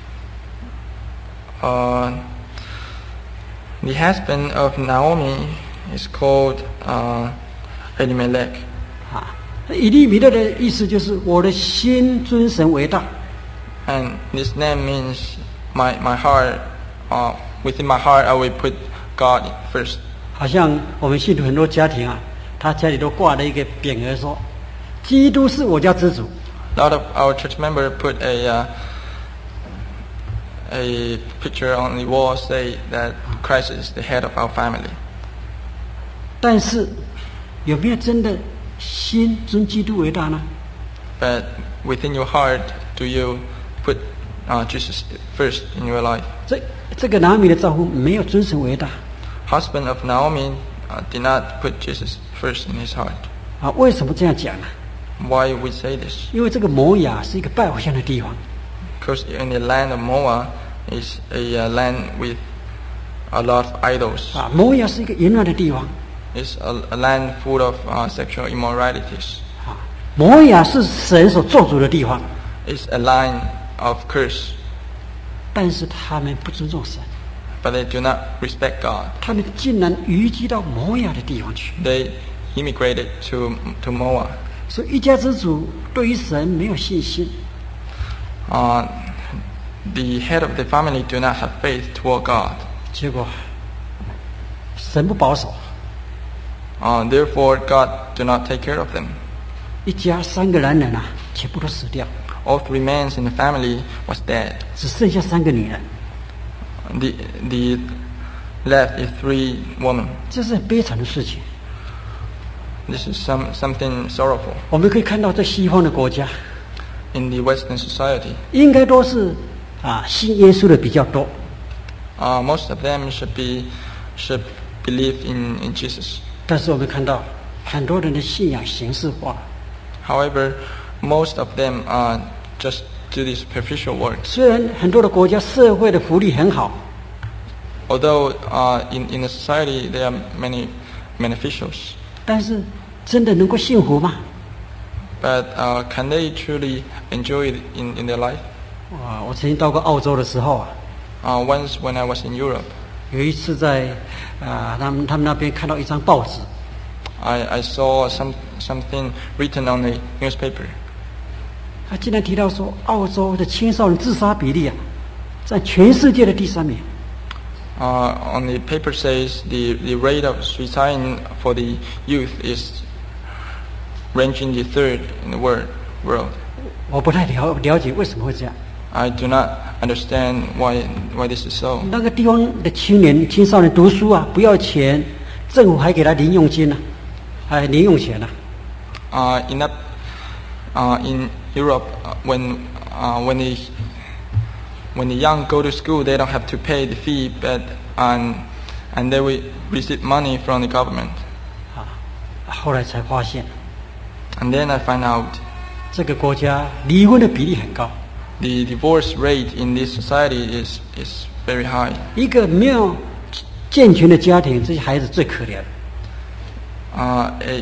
Speaker 2: Uh, the husband of Naomi is called uh, Elimelech.
Speaker 1: 啊，以利米勒的意思就是我的心尊神为大。
Speaker 2: And this name means my, my heart, uh, within my heart I will put God first.
Speaker 1: 好像我们信徒很多家庭啊，他家里都挂了一个匾额说：“基督是我家之主。”
Speaker 2: A lot of our church members put a uh, a picture on the wall say that Christ is the head of our family.
Speaker 1: 但是有没有真的心尊基督为大呢？
Speaker 2: But within your heart, do you put uh, Jesus first in your life?
Speaker 1: 这这个拿俄米的丈夫没有尊神为大
Speaker 2: Husband of Naomi uh, did not put Jesus first in his heart.
Speaker 1: 啊？为什么这样讲呢？
Speaker 2: Why we say this?
Speaker 1: 因为这个摩亚是一个拜偶像的地方，
Speaker 2: Because in the land of Moab is a uh, land with a lot of idols.
Speaker 1: 啊，摩亚是一个淫乱的地方，
Speaker 2: It's a, a land full of uh, sexual immoralities.
Speaker 1: 啊，摩亚是神所做主的地方，
Speaker 2: It's a land of curse.
Speaker 1: 但是他们不尊重神，
Speaker 2: But they do not respect God.
Speaker 1: 他们竟然移居到摩亚的地方去，
Speaker 2: They immigrated to to Moab.
Speaker 1: 所以一家之主对于神没有信心，
Speaker 2: Uh, the head of the family do not have faith toward God.
Speaker 1: 结果神不保守，
Speaker 2: Uh, therefore, God do not take care of them.
Speaker 1: 一家三个男人啊，全部都死掉，
Speaker 2: All three men in the family was dead.
Speaker 1: 只剩下三个女人，
Speaker 2: The the left is three women.
Speaker 1: 这是很悲惨的事情。
Speaker 2: This is some something sorrowful
Speaker 1: 我们可以看到，在西方的国家，
Speaker 2: in the Western society.
Speaker 1: 应该都是啊信耶稣的比较多，
Speaker 2: Uh, most of them should be should believe in, in Jesus.
Speaker 1: 但是我们看到很多人的信仰形式化，
Speaker 2: However, most of them uh, just do the superficial works.
Speaker 1: 虽然很多的国家社会的福利很好，
Speaker 2: Although uh, in in the society there are many beneficials,
Speaker 1: 但是真的能够幸福吗？
Speaker 2: but uh, can they truly enjoy it in, in their life?
Speaker 1: 啊，我曾经到过澳洲的时候啊，
Speaker 2: Uh, once when I was in Europe,
Speaker 1: 有一次在啊他们他们那边看到一张报纸，
Speaker 2: I, I saw some something written on the newspaper.
Speaker 1: 他竟然提到说，澳洲的青少年自杀比例啊，在全世界的第三名。
Speaker 2: Uh, on the paper says the, the rate of suicide for the youth is ranging the third in the world. world.
Speaker 1: 我不太了了解为什么会这样。
Speaker 2: I do not understand why why this is so.
Speaker 1: 那个地方的青年青少年读书啊，不要钱，政府还给他零用金呢、啊，还零用钱呢、啊。
Speaker 2: Uh, in that, uh, in Europe, uh, when uh, when the when the young go to school, they don't have to pay the fee, but and and they will receive money from the government.
Speaker 1: 啊，后来才发现，
Speaker 2: And then I find out
Speaker 1: 这个国家离婚的比例很高。
Speaker 2: the divorce rate in this society is is very high.
Speaker 1: 一个没有健全的家庭，这些孩子最可怜。
Speaker 2: Uh, a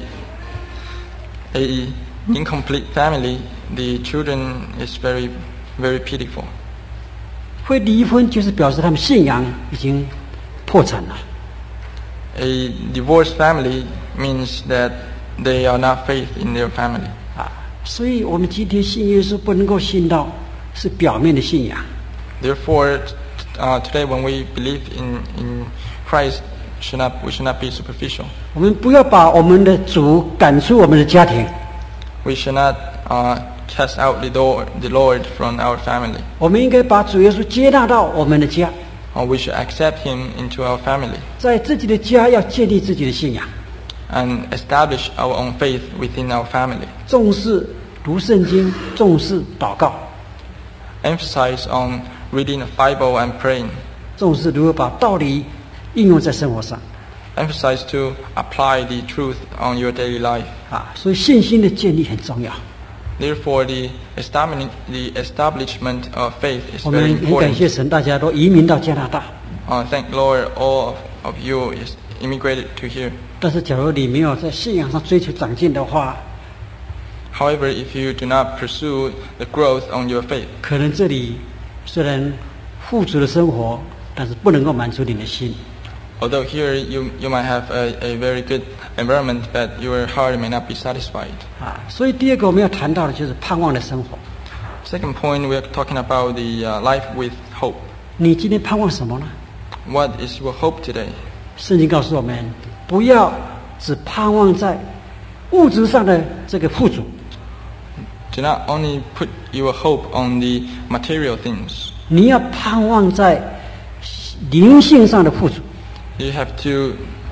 Speaker 2: a incomplete family, the children is very very pitiful.
Speaker 1: 会离婚就是表示他们信仰已经破产了。
Speaker 2: A divorced family means that they are not faith in their family.
Speaker 1: 啊，所以我们今天信耶稣不能够信到是表面的信仰，
Speaker 2: Therefore, uh, today when we believe in, in Christ, should not, we should not be superficial.
Speaker 1: 我们不要把我们的主赶出我们的家庭，
Speaker 2: We should not uh, cast out the Lord, the Lord from our family.
Speaker 1: 我们应该把主耶稣接纳到我们的家，
Speaker 2: Or we should accept Him into our family
Speaker 1: 在自己的家要建立自己的信仰，
Speaker 2: and establish our own faith within our family.
Speaker 1: 重视读圣经，重视祷告，
Speaker 2: Emphasize on reading the Bible and praying.
Speaker 1: 重视如何把道理应用在生活上。
Speaker 2: Emphasize to apply the truth on your daily life.
Speaker 1: 啊，所以信心的建立很重要。
Speaker 2: Therefore, the establishment, the establishment of faith is
Speaker 1: 我
Speaker 2: very
Speaker 1: 们很感
Speaker 2: important.
Speaker 1: 谢神，大家都移民到加拿大。
Speaker 2: Uh, thank Lord, all of, of you is immigrated to here.
Speaker 1: 但是，假如你没有在信仰上追求长进的话，
Speaker 2: However, if you do not pursue the growth on your faith,
Speaker 1: 可能这里虽然富足的生活，但是不能够满足你的心。
Speaker 2: although here you, you might have a, a very good environment, but your heart may not be satisfied.
Speaker 1: 啊，所以第二个我们要谈到的就是盼望的生活。
Speaker 2: Second point, we are talking about the uh, life with hope.
Speaker 1: 你今天盼望什么呢？
Speaker 2: What is your hope today?
Speaker 1: 圣经告诉我们，不要只盼望在物质上的这个富足，
Speaker 2: Do not only put your hope on the material things.
Speaker 1: 你要盼望在灵性上的富足。
Speaker 2: You have to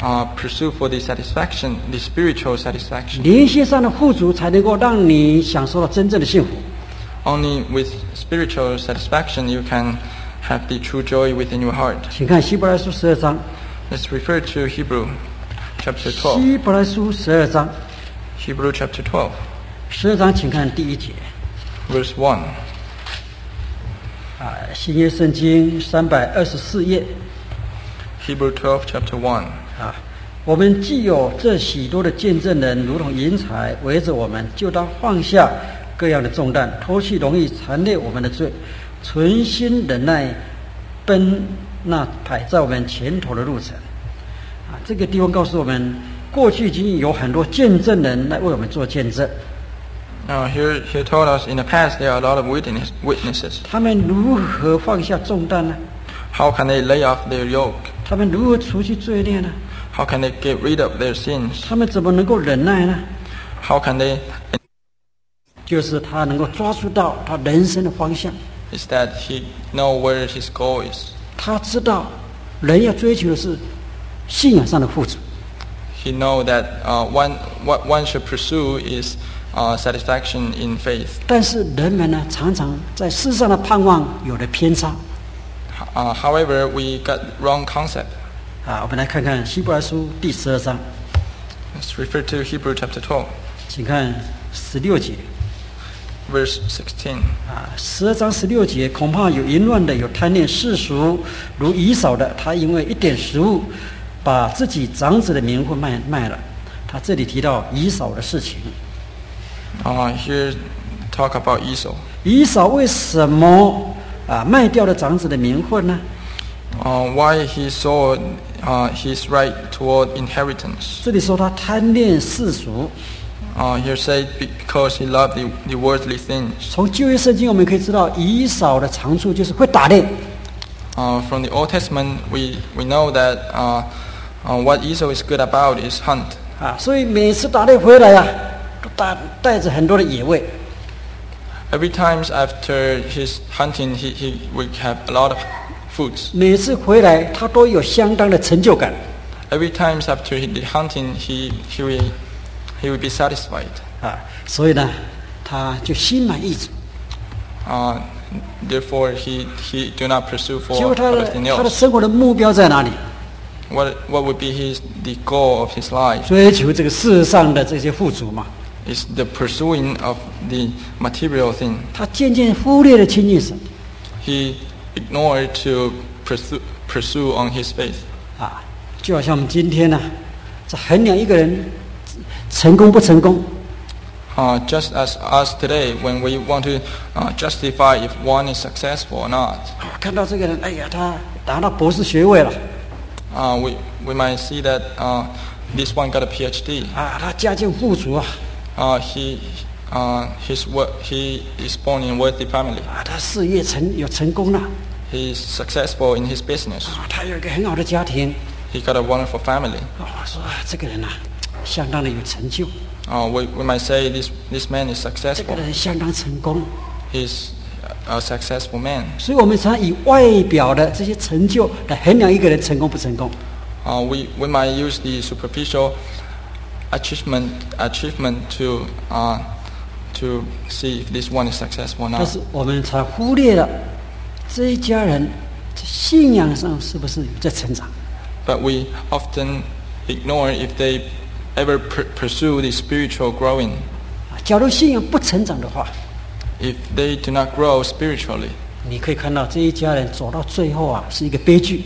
Speaker 2: uh, pursue for the satisfaction, the spiritual satisfaction.
Speaker 1: 灵性上的富足才能够让你享受到真正的幸福。
Speaker 2: Only with spiritual satisfaction you can have the true joy within your heart.
Speaker 1: 请看希伯来书十二章。
Speaker 2: Let's refer to Hebrew chapter twelve.
Speaker 1: 希伯来书十二章。
Speaker 2: Hebrew chapter twelve.
Speaker 1: 十二章，请看第一节。
Speaker 2: Verse one.
Speaker 1: 啊，新约圣经三百二十四页。
Speaker 2: Hebrew twelve chapter one.
Speaker 1: 啊，我们既有这许多的见证人，如同云彩围着我们，就当放下各样的重担，脱去容易缠累我们的罪，存心忍耐，奔那摆在我们前头的路程。啊，这个地方告诉我们，过去已经有很多见证人来为我们做见证。
Speaker 2: Now here, here told us in the past there are a lot of witness, witnesses.
Speaker 1: 他们如何放下重担呢？
Speaker 2: How can they lay off their yoke?
Speaker 1: 他们如何除去罪孽呢？
Speaker 2: How can they get rid of their sins?
Speaker 1: 他们怎么能够忍耐呢？
Speaker 2: How can they?
Speaker 1: 就是他能够抓住到他人生的方向。
Speaker 2: Is that he know where his goal is?
Speaker 1: 他知道人要追求的是信仰上的富足。
Speaker 2: He know that uh, one what one should pursue is uh, satisfaction in faith.
Speaker 1: 但是人们呢，常常在世上的盼望有了偏差。
Speaker 2: Uh, however, we got wrong concept.
Speaker 1: 啊，我们来看看希伯来书第十二章。
Speaker 2: Let's refer to Hebrew chapter twelve,
Speaker 1: 请看十六节。
Speaker 2: verse sixteen.
Speaker 1: 啊，十二章十六节，恐怕有淫乱的，有贪恋世俗，如以扫的，他因为一点食物，把自己长子的名分卖卖了。他这里提到以扫的事情。
Speaker 2: Uh, here, talk about Esau.
Speaker 1: 以扫为什么啊卖掉了长子的名分呢？
Speaker 2: Uh, why he saw uh, his right toward inheritance?
Speaker 1: 这里说他贪恋世俗。
Speaker 2: Uh, here said because he loved the, the worldly things.
Speaker 1: 从旧约圣经我们可以知道，以扫的长处就是会打猎。
Speaker 2: Uh, from the Old Testament, we, we know that uh, uh, what Esau is good about is hunt.
Speaker 1: 啊，所以每次打猎回来啊，都带带着很多的野味。
Speaker 2: Every time after his hunting, he, he would have a lot of foods.
Speaker 1: 每次回来，他都有相当的成就感。
Speaker 2: Every time after the hunting, he, he, will, he will be satisfied.
Speaker 1: 啊，所以呢，他就心满意足。
Speaker 2: Uh, therefore, he, he do not pursue
Speaker 1: 结果
Speaker 2: for
Speaker 1: 他的
Speaker 2: everything
Speaker 1: 他的
Speaker 2: else.
Speaker 1: 生活的目标在哪里？
Speaker 2: What, what would be his, the goal of his life?
Speaker 1: 追求这个世上的这些富足嘛。
Speaker 2: Is the pursuing of the material thing.
Speaker 1: 他渐渐忽略了亲近神。
Speaker 2: He ignored to pursue, pursue on his faith.
Speaker 1: 啊，就好像我们今天呢、啊，在衡量一个人成功不成功。
Speaker 2: Uh, just as us today, when we want to uh, justify if one is successful or not,
Speaker 1: 啊，看到这个人，哎呀，他拿到博士学位了。
Speaker 2: uh, we, we might see that uh, this one got a P H D.
Speaker 1: 啊，他家境富足啊。
Speaker 2: Uh, he, uh, his work, he is born in a wealthy family.
Speaker 1: 啊，他事业成有成功了。
Speaker 2: He is successful in his business.
Speaker 1: 啊，他有一个很好的家庭。
Speaker 2: He got a wonderful family.
Speaker 1: 啊，说啊，这个人啊，相当的有成就。
Speaker 2: Uh, we, we might say this, this man is
Speaker 1: 这
Speaker 2: successful.
Speaker 1: 个人相当成功。
Speaker 2: He's a successful man.
Speaker 1: 所以我们常以外表的这些成就来衡量一个人成功不成功。
Speaker 2: Uh, we, we might use the superficial achievement achievement to uh, to see if this one is successful or
Speaker 1: 但
Speaker 2: not.
Speaker 1: 是我们才忽略了这一家人在信仰上是不是有在成长。
Speaker 2: But we often ignore if they ever pr- pursue the spiritual growing.
Speaker 1: 啊，假如信仰不成长的话，
Speaker 2: If they do not grow spiritually,
Speaker 1: 你可以看到这一家人走到最后啊，是一个悲剧，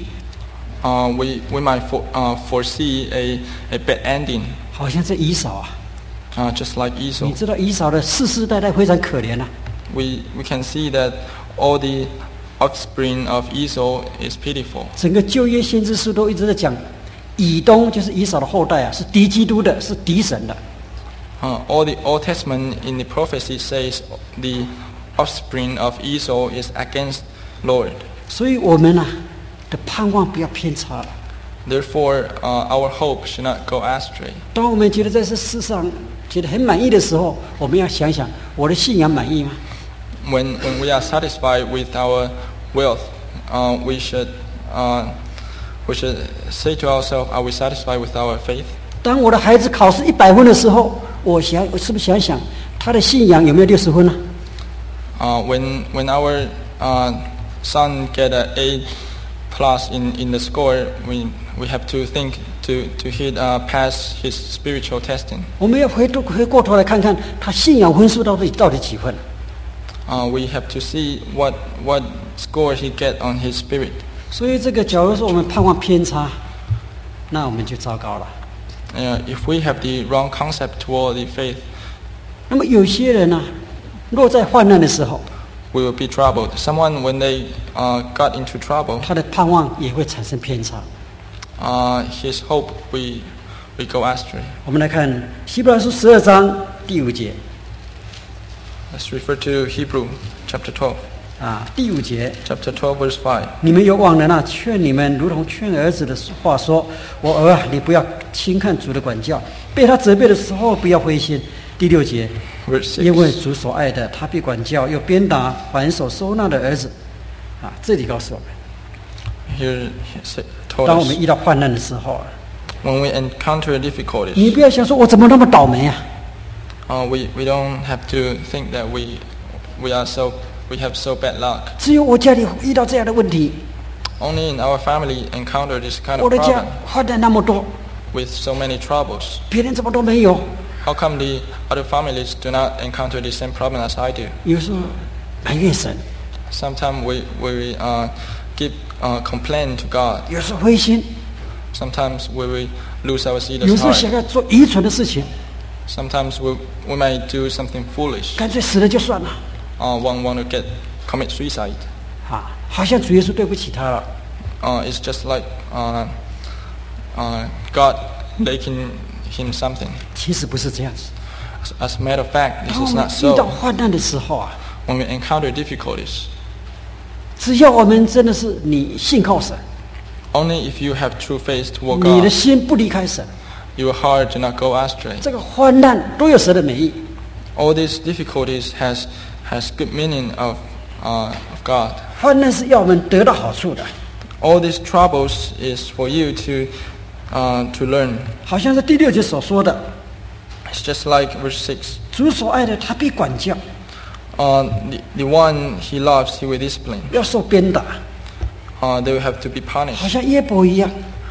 Speaker 2: uh, we we might for, uh, foresee a, a bad ending,
Speaker 1: 好像这以扫啊，
Speaker 2: uh, just like
Speaker 1: 你
Speaker 2: Esau.
Speaker 1: 知道以扫的世世代代非常可怜啊，
Speaker 2: We we can see that all the offspring of Esau is pitiful.
Speaker 1: 整个旧约先知书都一直在讲，以东就是以扫的后代啊，是敌基督的，是敌神的。
Speaker 2: Uh, all the Old Testament in the prophecy says the offspring of Esau is against Lord.
Speaker 1: 所以我们啊的盼望不要偏差了。
Speaker 2: Therefore, uh, our hope should not go astray.
Speaker 1: 当我们觉得在这世上觉得很满意的时候，我们要想想，我的信仰满意吗？
Speaker 2: When when we are satisfied with our wealth, uh, we should uh, we should say to ourselves, are we satisfied with our faith?
Speaker 1: 当我的孩子考试一百分的时候，我想，我是不是想想他的信仰有没有六十分呢？
Speaker 2: Uh, when when our uh, son get an A plus in, in the score, we we have to think to to hit uh, pass his spiritual testing.
Speaker 1: 我们要回头回过头来看看他信仰分数到底到底几分。
Speaker 2: Uh, we have to see what what score he get on his spirit.
Speaker 1: 所以这个，假如说我们盼望偏差，那我们就糟糕了。
Speaker 2: Uh, if we have the wrong concept toward the faith,
Speaker 1: 那么有些人呢、啊，落在患难的时候，
Speaker 2: we will be troubled. Someone when they uh, got into trouble,
Speaker 1: 他的盼望也会产生偏差。
Speaker 2: uh, his hope we we go astray.
Speaker 1: 我们来看希伯来书十二章第五节
Speaker 2: Let's refer to Hebrew chapter twelve.
Speaker 1: 啊，第五节，
Speaker 2: Chapter twelve, verse five.
Speaker 1: 你们有忘了那劝你们如同劝儿子的话说：“我儿啊，你不要轻看主的管教，被他责备的时候不要灰心。”第六节，
Speaker 2: Verse
Speaker 1: 因为
Speaker 2: six.
Speaker 1: 主所爱的，他必管教，又鞭打凡手收纳的儿子。啊，这里告诉我们，
Speaker 2: Here he said- told
Speaker 1: 当我
Speaker 2: us,
Speaker 1: 们遇到患难的时候啊，
Speaker 2: when we encounter
Speaker 1: 你
Speaker 2: difficulties,
Speaker 1: 不要想说我怎么那么倒霉啊！
Speaker 2: uh, we we don't have to think that we we are so we have so bad luck.
Speaker 1: 只有我家里遇到这样的问题，
Speaker 2: Only in our family encounter this kind
Speaker 1: 我
Speaker 2: of
Speaker 1: 的家
Speaker 2: problem
Speaker 1: 患难那么多，
Speaker 2: with so many troubles.
Speaker 1: 别人怎么都没有。
Speaker 2: How come the other families do not encounter the same problem as I do?
Speaker 1: 有时候埋怨神，
Speaker 2: Sometimes we we uh, give uh, complaint to God.
Speaker 1: 有时候灰心，
Speaker 2: Sometimes we will lose our
Speaker 1: 有
Speaker 2: seed's
Speaker 1: 时候想
Speaker 2: heart.
Speaker 1: 要做愚蠢的事情，
Speaker 2: Sometimes we we may do something foolish.
Speaker 1: 干脆死了就算了。
Speaker 2: Uh, one want to get commit suicide.
Speaker 1: 啊，好像主耶稣对不起他了。
Speaker 2: Uh, it's just like uh, uh, God making him something.
Speaker 1: 其实不是这样子。
Speaker 2: As, as a matter of fact, this
Speaker 1: 当我
Speaker 2: is
Speaker 1: 们
Speaker 2: not
Speaker 1: 遇到
Speaker 2: so.
Speaker 1: 患难的时候啊，
Speaker 2: When we encounter difficulties,
Speaker 1: 只要我们真的是你信靠神，
Speaker 2: only if you have true faith toward
Speaker 1: 你的
Speaker 2: God,
Speaker 1: 心不离开神，
Speaker 2: your heart do not go astray.
Speaker 1: 这个患难都有神的美意。
Speaker 2: All these difficulties has has good meaning of uh, of God.
Speaker 1: 患难是要我们得到好处的，
Speaker 2: All these troubles is for you to uh, to learn.
Speaker 1: 好像是第六节所说的，
Speaker 2: It's just like verse six.
Speaker 1: 主所爱的，他必管教，
Speaker 2: Uh, the, the one he loves, he will discipline.
Speaker 1: 要受鞭打，
Speaker 2: Uh, they will have to be
Speaker 1: 好
Speaker 2: punished,
Speaker 1: 像约伯一样，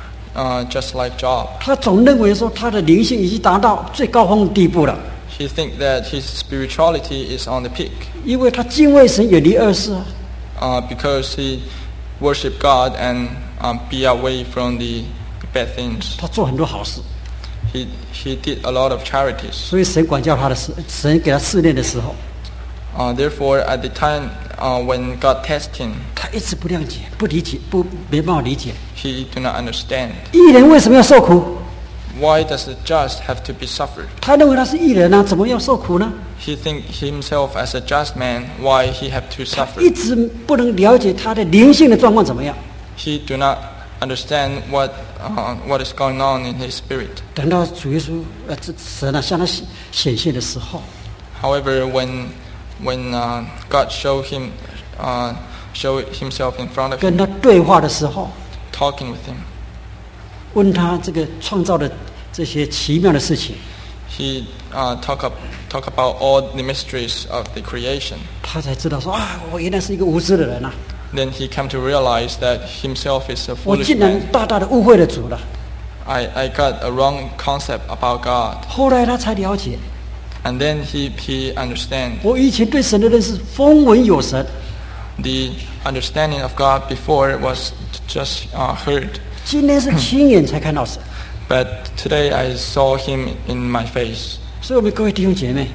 Speaker 2: uh, just like Job.
Speaker 1: 他总认为说他的灵性已经达到最高峰的地步了，
Speaker 2: He think that his spirituality is on the peak
Speaker 1: 因为他敬畏神，远离恶事啊。
Speaker 2: uh, because he worship God and um, be away from the bad things.
Speaker 1: 他做很多好事，
Speaker 2: He he did a lot of charities.
Speaker 1: 所以神管教他的时，神给他试炼的时候，
Speaker 2: Uh, therefore, at the time uh, when God tested him,
Speaker 1: 他一直不谅解、不理解、不没办法理解，
Speaker 2: he do not understand.
Speaker 1: 义人为什么要受苦？
Speaker 2: Why does the just have to be suffered?
Speaker 1: 他认为他是义人啊，怎么要受苦呢？
Speaker 2: He think himself as a just man. Why he have to
Speaker 1: 他
Speaker 2: suffer?
Speaker 1: 一直不能了解他的灵性的状况怎么样。
Speaker 2: He do not understand what uh, what is going on in his spirit.
Speaker 1: 等到主耶稣呃，这神啊向他显显现的时候，
Speaker 2: However, when when uh, God show him uh, show himself in front of
Speaker 1: 跟
Speaker 2: him,
Speaker 1: 他对话的时候，
Speaker 2: talking with him,
Speaker 1: 问他这个创造的这些奇妙的事情，
Speaker 2: he uh, talk up, talk about all the mysteries of the creation.
Speaker 1: 他才知道说啊，我原来是一个无知的人啊，
Speaker 2: Then he came to realize that himself is a
Speaker 1: 我
Speaker 2: foolish
Speaker 1: 竟然
Speaker 2: man.
Speaker 1: 大大的误会了主了。
Speaker 2: I, I got a wrong concept about God.
Speaker 1: 后来他才了解，
Speaker 2: And then he, he understand
Speaker 1: 我以前对神的认识风闻有神，
Speaker 2: the understanding of God before was just uh, heard.
Speaker 1: 今天是亲眼才看到神。
Speaker 2: But today I saw him in my face.
Speaker 1: 所以我们各位弟兄姐妹，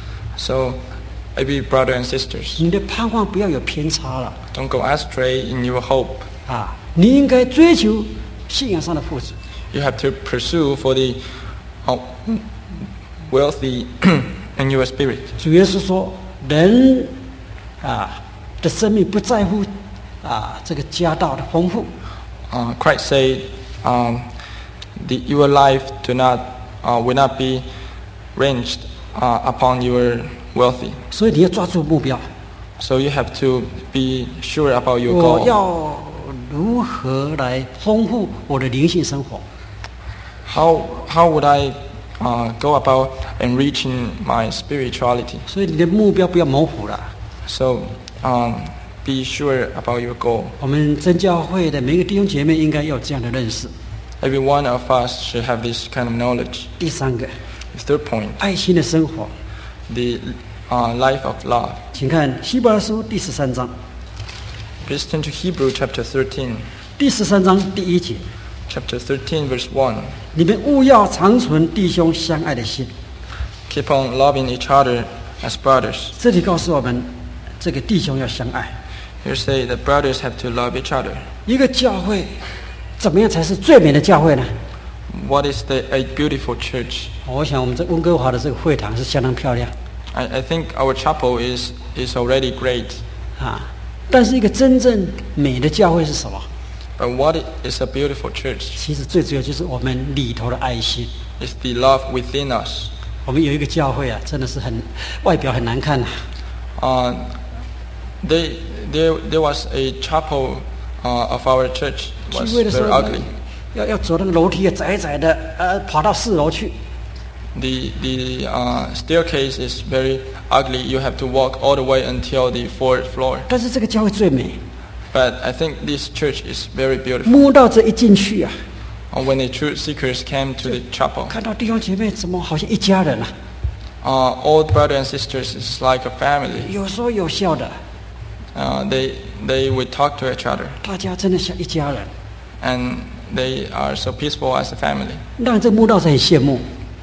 Speaker 2: So, maybe brother and sisters,
Speaker 1: 你的盼望不要有偏差了
Speaker 2: don't go astray in your hope.
Speaker 1: 啊！你应该追求信仰上的富足。
Speaker 2: You have to pursue for the uh, wealthy in your spirit.
Speaker 1: 主耶稣说，人啊的生命不在乎啊这个家道的丰富，
Speaker 2: Uh, Christ said, um, the, your life do not uh, will not be ranged uh, upon your wealthy.
Speaker 1: 所以你要抓住目标。
Speaker 2: So you have to be sure about your
Speaker 1: 我
Speaker 2: goal.
Speaker 1: 要如何来丰富我的灵性生活？
Speaker 2: How how would I uh, go about enriching my spirituality?
Speaker 1: 所以你的目标不要模糊了。
Speaker 2: So um, be sure about your goal.
Speaker 1: 我们真教会的每个弟兄姐妹应该要有这样的认识。
Speaker 2: Every one of us should have this kind of knowledge.
Speaker 1: 第三个，
Speaker 2: The third point,
Speaker 1: 爱心的生活，
Speaker 2: the uh, life of love.
Speaker 1: 请看希伯来书第十三章，
Speaker 2: Please turn to Hebrew chapter thirteen.
Speaker 1: 第十三章第一节，
Speaker 2: Chapter thirteen, verse one.
Speaker 1: 你们务要长存弟兄相爱的心。
Speaker 2: Keep on loving each other as brothers.
Speaker 1: 这里告诉我们，这个弟兄要相爱。
Speaker 2: Here say that brothers have to love each other.
Speaker 1: 一个教会怎么样才是最美的教会呢？
Speaker 2: What is the a beautiful church?
Speaker 1: 我想我们在温哥华的这个会堂是相当漂亮
Speaker 2: I, I think our chapel is, is already great.
Speaker 1: 啊，但是一个真正美的教会是什么？
Speaker 2: But what is a beautiful church?
Speaker 1: 其实最主要就是我们里头的爱心。
Speaker 2: It's the love within us.
Speaker 1: 我们有一个教会啊，真的是很外表很难看呐、
Speaker 2: Uh, they, there, there was a chapel uh, of our church.
Speaker 1: 聚
Speaker 2: Was
Speaker 1: 会的时
Speaker 2: very
Speaker 1: 候
Speaker 2: ugly.
Speaker 1: 要要走那个楼梯啊，窄窄的，呃，跑到四楼去。
Speaker 2: The, the uh, staircase is very ugly. You have to walk all the way until the fourth floor.
Speaker 1: 但是这个教会最美，
Speaker 2: But I think this church is very beautiful.
Speaker 1: 摸到这一进去啊，
Speaker 2: Uh, when the truth seekers came to the chapel,
Speaker 1: 看到弟兄姐妹怎么好像一家人啊，
Speaker 2: uh, all the brothers and sisters is like a family.
Speaker 1: 有说有笑的，
Speaker 2: Uh, they, they would talk to each other.
Speaker 1: 大家真的像一家人，
Speaker 2: And they are so peaceful as a family.
Speaker 1: 让这慕道者很羡慕。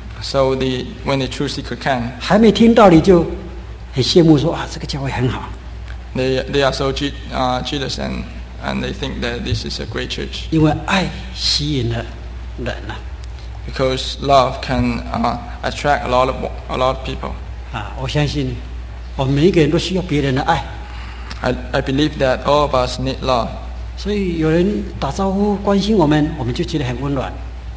Speaker 2: So the, when the truth seeker came,
Speaker 1: 还没听道理就很羡慕说啊，这个教会很好。
Speaker 2: they, they are so je- uh, jealous and, and they think that this is a great church.
Speaker 1: 因为爱吸引了人啊，
Speaker 2: Because love can uh, attract a lot, of, a lot of people.
Speaker 1: 啊，我相信我们每一个人都需要别人的爱，
Speaker 2: I, I believe that all of us need love.
Speaker 1: 所以有人打招呼关心我们，我们就觉得很温暖。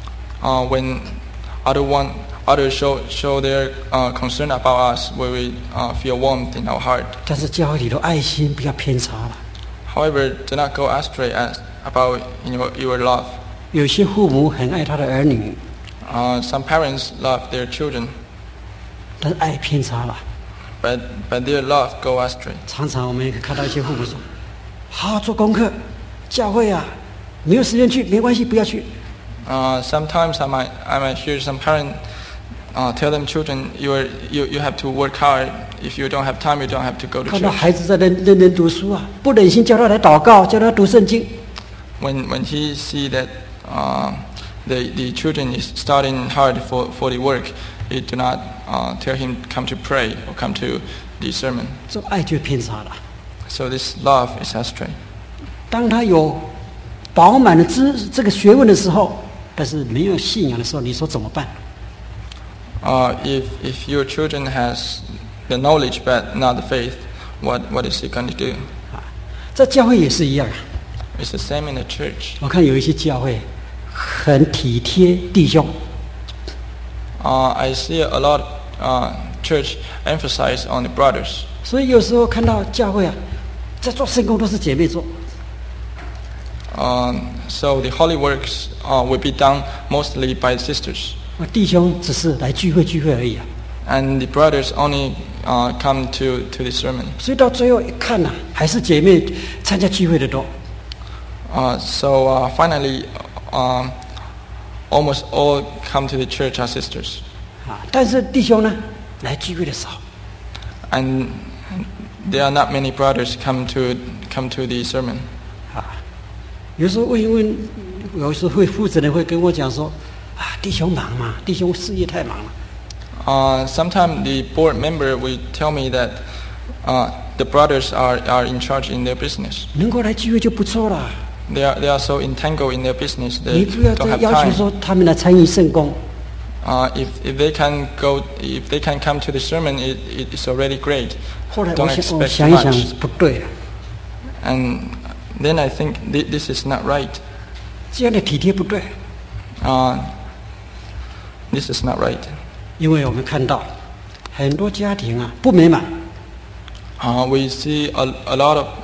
Speaker 2: Uh, when other one, others show, show their uh, concern about us, we will uh, feel warmth in our heart.
Speaker 1: 但是教会里头爱心不要偏差了。
Speaker 2: However, do not go astray as, about your, your love.
Speaker 1: 有些父母很爱他的儿女，
Speaker 2: Uh, some parents love their children,
Speaker 1: 但是爱偏差了。
Speaker 2: but, but their love go astray.
Speaker 1: 常常我们看到一些父母说：“好好做功课，教会啊，没有时间去，没关系，不要去。
Speaker 2: Uh, sometimes I might, I might hear some parent uh, tell them children, you, are, you, you have to work hard. If you don't have time, you don't have to go to
Speaker 1: 看到
Speaker 2: church.
Speaker 1: 孩子在认认真读书啊，不忍心叫他来祷告，叫他读圣经。
Speaker 2: When, when he see that uh, the, the children is studying hard for, for the work, he do not uh, tell him come to pray or come to the sermon.
Speaker 1: 这爱就偏差了。
Speaker 2: So this love is astray.
Speaker 1: 当他有饱满的知这个学问的时候，但是没有信仰的时候，你说怎么办？
Speaker 2: Uh, if, if your children has the knowledge but not the faith, what, what is he going to do?
Speaker 1: 啊，在教会也是一样啊。
Speaker 2: It's the same in the church.
Speaker 1: 我看有一些教会很体贴弟兄，
Speaker 2: Uh, I see a lot of uh, church emphasize on the brothers.
Speaker 1: 所以有时候看到教会啊，在做圣工都是姐妹做，
Speaker 2: Um, so the holy works uh, will be done mostly by sisters.
Speaker 1: 啊弟兄只是来聚会聚会而已啊。
Speaker 2: And the brothers only uh, come to, to the sermon.
Speaker 1: 所以到最后一看呐、还是姐妹参加聚会的多。
Speaker 2: Uh, so uh, finally, um, almost all come to the church as sisters.
Speaker 1: 啊，但是弟兄呢，来聚会的少。
Speaker 2: And there are not many brothers come to, come to the sermon.
Speaker 1: 啊，有时候问一问，有时候会负责人会跟我讲说，啊，弟兄忙嘛，弟兄事业太忙了。
Speaker 2: Uh, sometimes the board member will tell me that uh, the brothers are, are in charge in their business.
Speaker 1: 能够来聚会就不错了。
Speaker 2: They are, they are so entangled in their business
Speaker 1: 你
Speaker 2: they
Speaker 1: 不要
Speaker 2: don't
Speaker 1: 再
Speaker 2: have
Speaker 1: 要求
Speaker 2: time.
Speaker 1: 说他们来参与圣工，
Speaker 2: Uh, if, if they can go, if they can come to the sermon, it, it's already great.
Speaker 1: 后来我
Speaker 2: Don't
Speaker 1: 想，我
Speaker 2: expect
Speaker 1: 想一想
Speaker 2: much.
Speaker 1: 不对啊，
Speaker 2: And then I think th- this is not right.
Speaker 1: 这样的体贴不对，
Speaker 2: Uh, this is not right.
Speaker 1: 因为我们看到很多家庭啊不美满，
Speaker 2: Uh, we see a, a lot of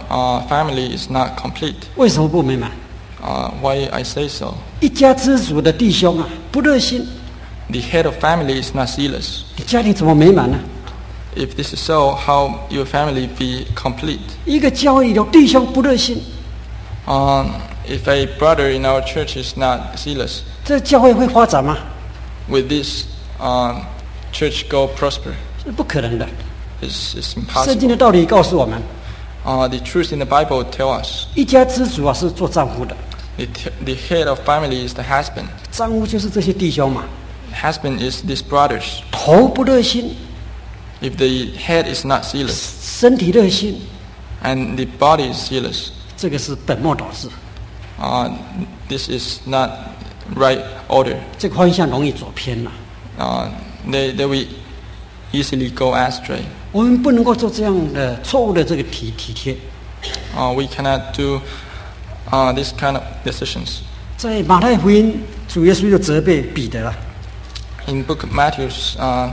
Speaker 2: uh, family is not complete.
Speaker 1: 为什么不美满？
Speaker 2: Uh, why I say so?
Speaker 1: 一家之主的弟兄啊，不热心，
Speaker 2: The head of family is not zealous.
Speaker 1: 你家庭怎么美满呢？
Speaker 2: If this is so, how your family be complete?
Speaker 1: 一个教会里有弟兄不热心，
Speaker 2: Um, if a brother in our church is not zealous,
Speaker 1: 这教会会发展吗？
Speaker 2: will this um, church go prosper?
Speaker 1: 是不可能的。
Speaker 2: It's, it's
Speaker 1: 圣经
Speaker 2: impossible.
Speaker 1: 的道理告诉我们，
Speaker 2: Uh, the truth in the Bible tell us
Speaker 1: 一家之主啊是做丈夫的，
Speaker 2: the, the head of family is the husband.
Speaker 1: 丈夫就是这些弟兄嘛。
Speaker 2: Husband is these brothers.
Speaker 1: 头不热心，
Speaker 2: If the head is not zealous
Speaker 1: 身体热心，
Speaker 2: and the body is zealous,
Speaker 1: 这个是本末倒置，
Speaker 2: uh, this is not right order.
Speaker 1: 这个方向容易走偏了。
Speaker 2: Uh, they, they will easily go astray.
Speaker 1: 我们不能够做这样的错误的这个体体贴。
Speaker 2: Uh, we cannot do uh, this kind of decisions.
Speaker 1: 在马太福音，主耶稣就责备彼得了。
Speaker 2: In book of Matthew, uh,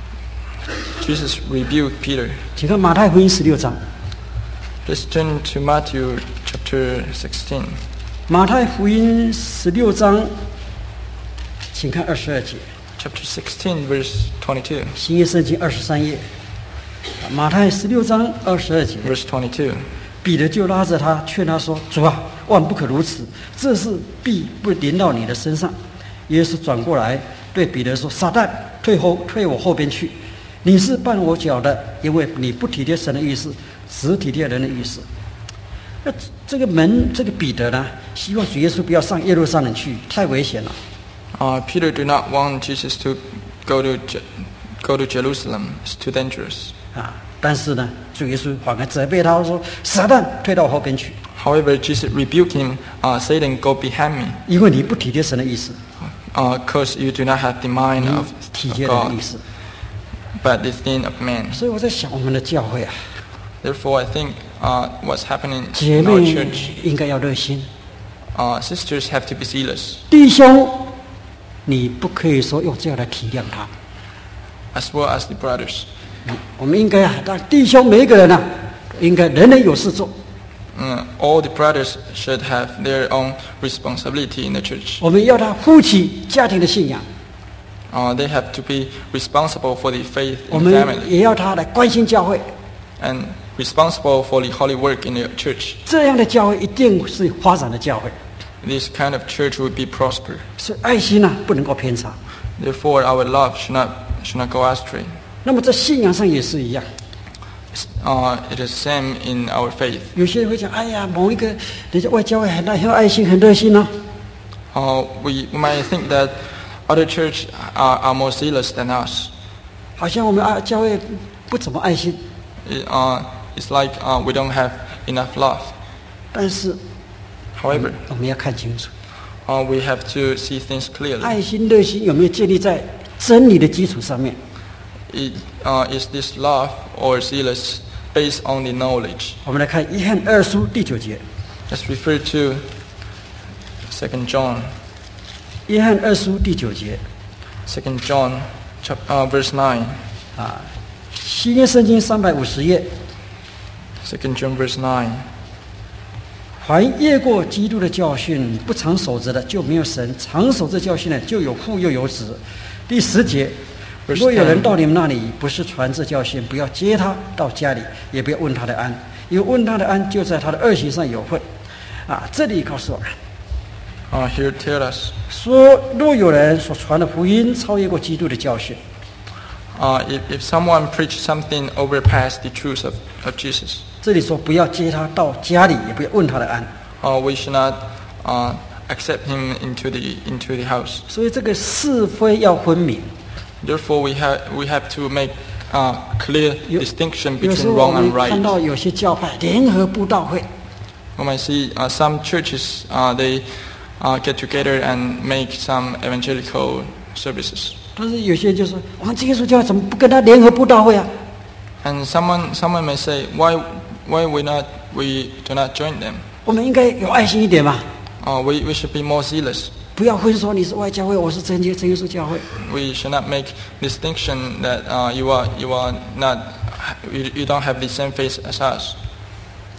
Speaker 2: Jesus rebuked Peter.
Speaker 1: 请看马太福音十六章，
Speaker 2: Let's turn to Matthew chapter sixteen.
Speaker 1: 马太福音十六章，请看二十二节，
Speaker 2: Chapter sixteen, verse twenty-two.
Speaker 1: 新约圣经二十三页，马太十六章二十二节，
Speaker 2: Verse twenty-two.
Speaker 1: 彼得就拉着他劝他说：“主啊，万不可如此，这事必不临到你的身上。”耶稣转过来对彼得说：“撒旦，退后，退我后边去！你是绊我脚的，因为你不体贴神的意思，只体贴人的意思。”那这个门，这个彼得呢，希望主耶稣不要上耶路撒冷去，太危险了。
Speaker 2: Uh, Peter did not want Jesus to go to Je- go to Jerusalem. It's too dangerous.
Speaker 1: 啊，但是呢，主耶稣反而责备他说：“撒旦，退到我后边去，
Speaker 2: However, Jesus rebuked him, uh, Satan, go behind me,
Speaker 1: 因为你不体贴神的意思，
Speaker 2: because you do not have the mind of,
Speaker 1: 体
Speaker 2: of
Speaker 1: 贴人的意
Speaker 2: God,
Speaker 1: 思。”
Speaker 2: but the thing of man.
Speaker 1: 所以我在想，我们的教会啊，
Speaker 2: Therefore, I think uh, what's happening
Speaker 1: 姐
Speaker 2: in our
Speaker 1: 妹
Speaker 2: church,
Speaker 1: 应该要热心，
Speaker 2: uh, sisters have to be zealous,
Speaker 1: 弟兄，你不可以说用这样来体谅他。
Speaker 2: as well as the brothers.
Speaker 1: 我们应该啊，让弟兄每一个人啊，应该人人有事做。
Speaker 2: Mm, all the brothers should have their own responsibility in the church.
Speaker 1: 我们要他负起家庭的信仰，
Speaker 2: Uh, they have to be responsible for the faith
Speaker 1: 我
Speaker 2: in
Speaker 1: 们
Speaker 2: family
Speaker 1: 也要他来关心教会。
Speaker 2: and responsible for the holy work in the church.
Speaker 1: 这样的教会一定是发展的教会，
Speaker 2: This kind of church will be prosper.
Speaker 1: 所以爱心呢、不能够偏差。
Speaker 2: Therefore, our love should not should not go astray.
Speaker 1: 那么在信仰上也是一样，
Speaker 2: Uh, it is same in our faith.
Speaker 1: 有些人会讲：“哎呀，某一个人家外教会很很有爱心，很热心哦。
Speaker 2: Uh, we, we might think that other church are, are more zealous than us.
Speaker 1: 好像我们爱教会不怎么爱心。
Speaker 2: It, uh, it's like uh, we don't have enough love. ”
Speaker 1: 但是
Speaker 2: However,
Speaker 1: 我们要看清楚，
Speaker 2: uh, we have to see things clearly.
Speaker 1: 爱心、热心有没有建立在真理的基础上面？
Speaker 2: It, uh, is this love or zealous based on the knowledge?
Speaker 1: 我们来看约翰二书第九节，
Speaker 2: Let's refer to Second John.
Speaker 1: 约翰二书第九节
Speaker 2: Second John, chap- uh, verse nine.
Speaker 1: 啊，新约圣经三百五十页，
Speaker 2: Second John, verse nine.
Speaker 1: 凡越过基督的教训不常守着的，就没有神；常守这教训的，就有父又有子。第十节，
Speaker 2: Verse
Speaker 1: 若有人
Speaker 2: ten.
Speaker 1: 到你们那里，不是传这教训，不要接他到家里，也不要问他的安，因为问他的安，就在他的恶行上有份。啊，这里告诉我们
Speaker 2: Uh, here tell us,
Speaker 1: 说，若有人所传的福音超越过基督的教训，
Speaker 2: uh, if, if someone preach something overpass the truth of, of Jesus,
Speaker 1: 这里说不要接他到家里，也不要问他的安。
Speaker 2: uh, we should not uh, accept him into the into the house.
Speaker 1: 所以这个是非要分明。
Speaker 2: Therefore, we have we have to make uh, clear
Speaker 1: 有
Speaker 2: distinction
Speaker 1: 有时
Speaker 2: between
Speaker 1: 候我
Speaker 2: wrong
Speaker 1: 们
Speaker 2: and
Speaker 1: 看
Speaker 2: right.
Speaker 1: 到有些教派联合布道会，
Speaker 2: We might see uh, some churches uh, they uh, get together and make some evangelical services.
Speaker 1: 但是有些人就说，我们基督教怎么不跟他联合布道会啊？
Speaker 2: And someone someone may say, why why we not we do not join them?
Speaker 1: 我们应该有爱心一点嘛，
Speaker 2: Uh, we we should be more zealous.
Speaker 1: 不要会说你是外教会，我是真耶真耶稣教会。
Speaker 2: We should not make distinction that uh, you are you are not you, you don't have the same faith as us.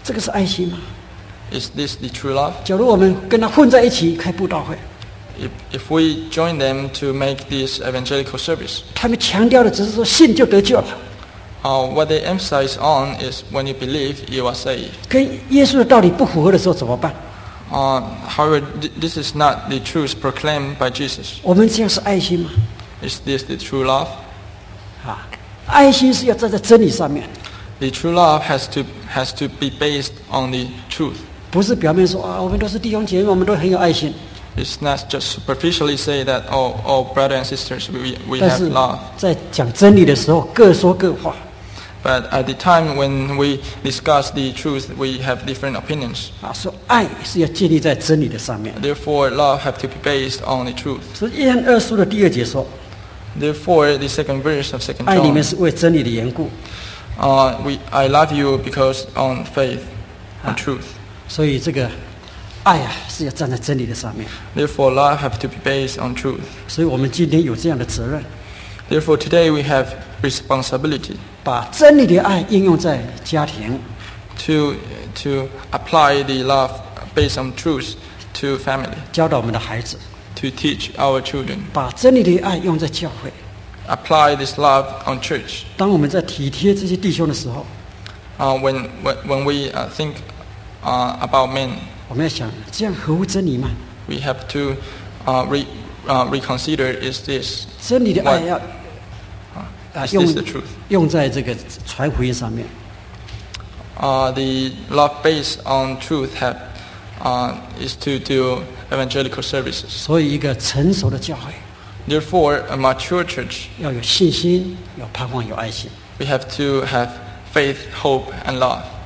Speaker 1: 这个是爱心吗？
Speaker 2: Is this the true love?
Speaker 1: 假如我们跟他混在一起开布道会，
Speaker 2: If, if we join them to make this evangelical service,
Speaker 1: 他们强调的只是说信就得救了，
Speaker 2: uh, what they emphasize on is when you believe, you are saved.
Speaker 1: 跟耶稣的道理不符合的时候怎么办？
Speaker 2: Uh, however, th- this is not the truth proclaimed by Jesus.
Speaker 1: 我们这样是爱心吗？
Speaker 2: Is this the true love?
Speaker 1: 啊，爱心是要站在真理上面，
Speaker 2: The true love has to has to be based on the truth.
Speaker 1: 不是表面说啊，我们都是弟兄姐妹，我们都很有爱心。
Speaker 2: It's not just superficially say that oh, oh, brother and sisters, we we
Speaker 1: 但
Speaker 2: have
Speaker 1: 是
Speaker 2: love.
Speaker 1: 在讲真理的时候，各说各话。
Speaker 2: But at the time when we discuss the truth, we have different opinions.
Speaker 1: 啊，说爱是要建立在真理的上面。
Speaker 2: Therefore, love have to be based on the truth.
Speaker 1: 所以约翰二书的第二节说，
Speaker 2: Therefore, the second verse of Second
Speaker 1: 爱里面
Speaker 2: John,
Speaker 1: 是为真理的缘故。
Speaker 2: uh, we I love you because on faith, on
Speaker 1: Ah.
Speaker 2: truth.
Speaker 1: 所以这个爱啊是要站在真理的上面。
Speaker 2: Therefore, love have to be based on truth.
Speaker 1: 所以我们今天有这样的责任，
Speaker 2: Therefore, today we have responsibility
Speaker 1: 把真理的爱应用在家庭，
Speaker 2: to to apply the love based on truth to family,
Speaker 1: 教导我们的孩子，
Speaker 2: to teach our children,
Speaker 1: 把真理的爱用在教会。
Speaker 2: apply this love on church.
Speaker 1: 当我们在体贴这些弟兄的时候，
Speaker 2: Uh, when, when when we uh, think uh, about men,
Speaker 1: 我们要想，这样合乎真理吗？
Speaker 2: we have to uh, re, uh, reconsider: is this
Speaker 1: 真理的爱
Speaker 2: what,
Speaker 1: 要啊
Speaker 2: is
Speaker 1: 用
Speaker 2: this the truth?
Speaker 1: 用在这个传福音上面。
Speaker 2: Uh, the love based on truth have uh, is to do evangelical services.
Speaker 1: 所以，一个成熟的教会
Speaker 2: Therefore, a mature church,
Speaker 1: 要有信心，有盼望，有爱心。
Speaker 2: we have to have faith, hope, and love.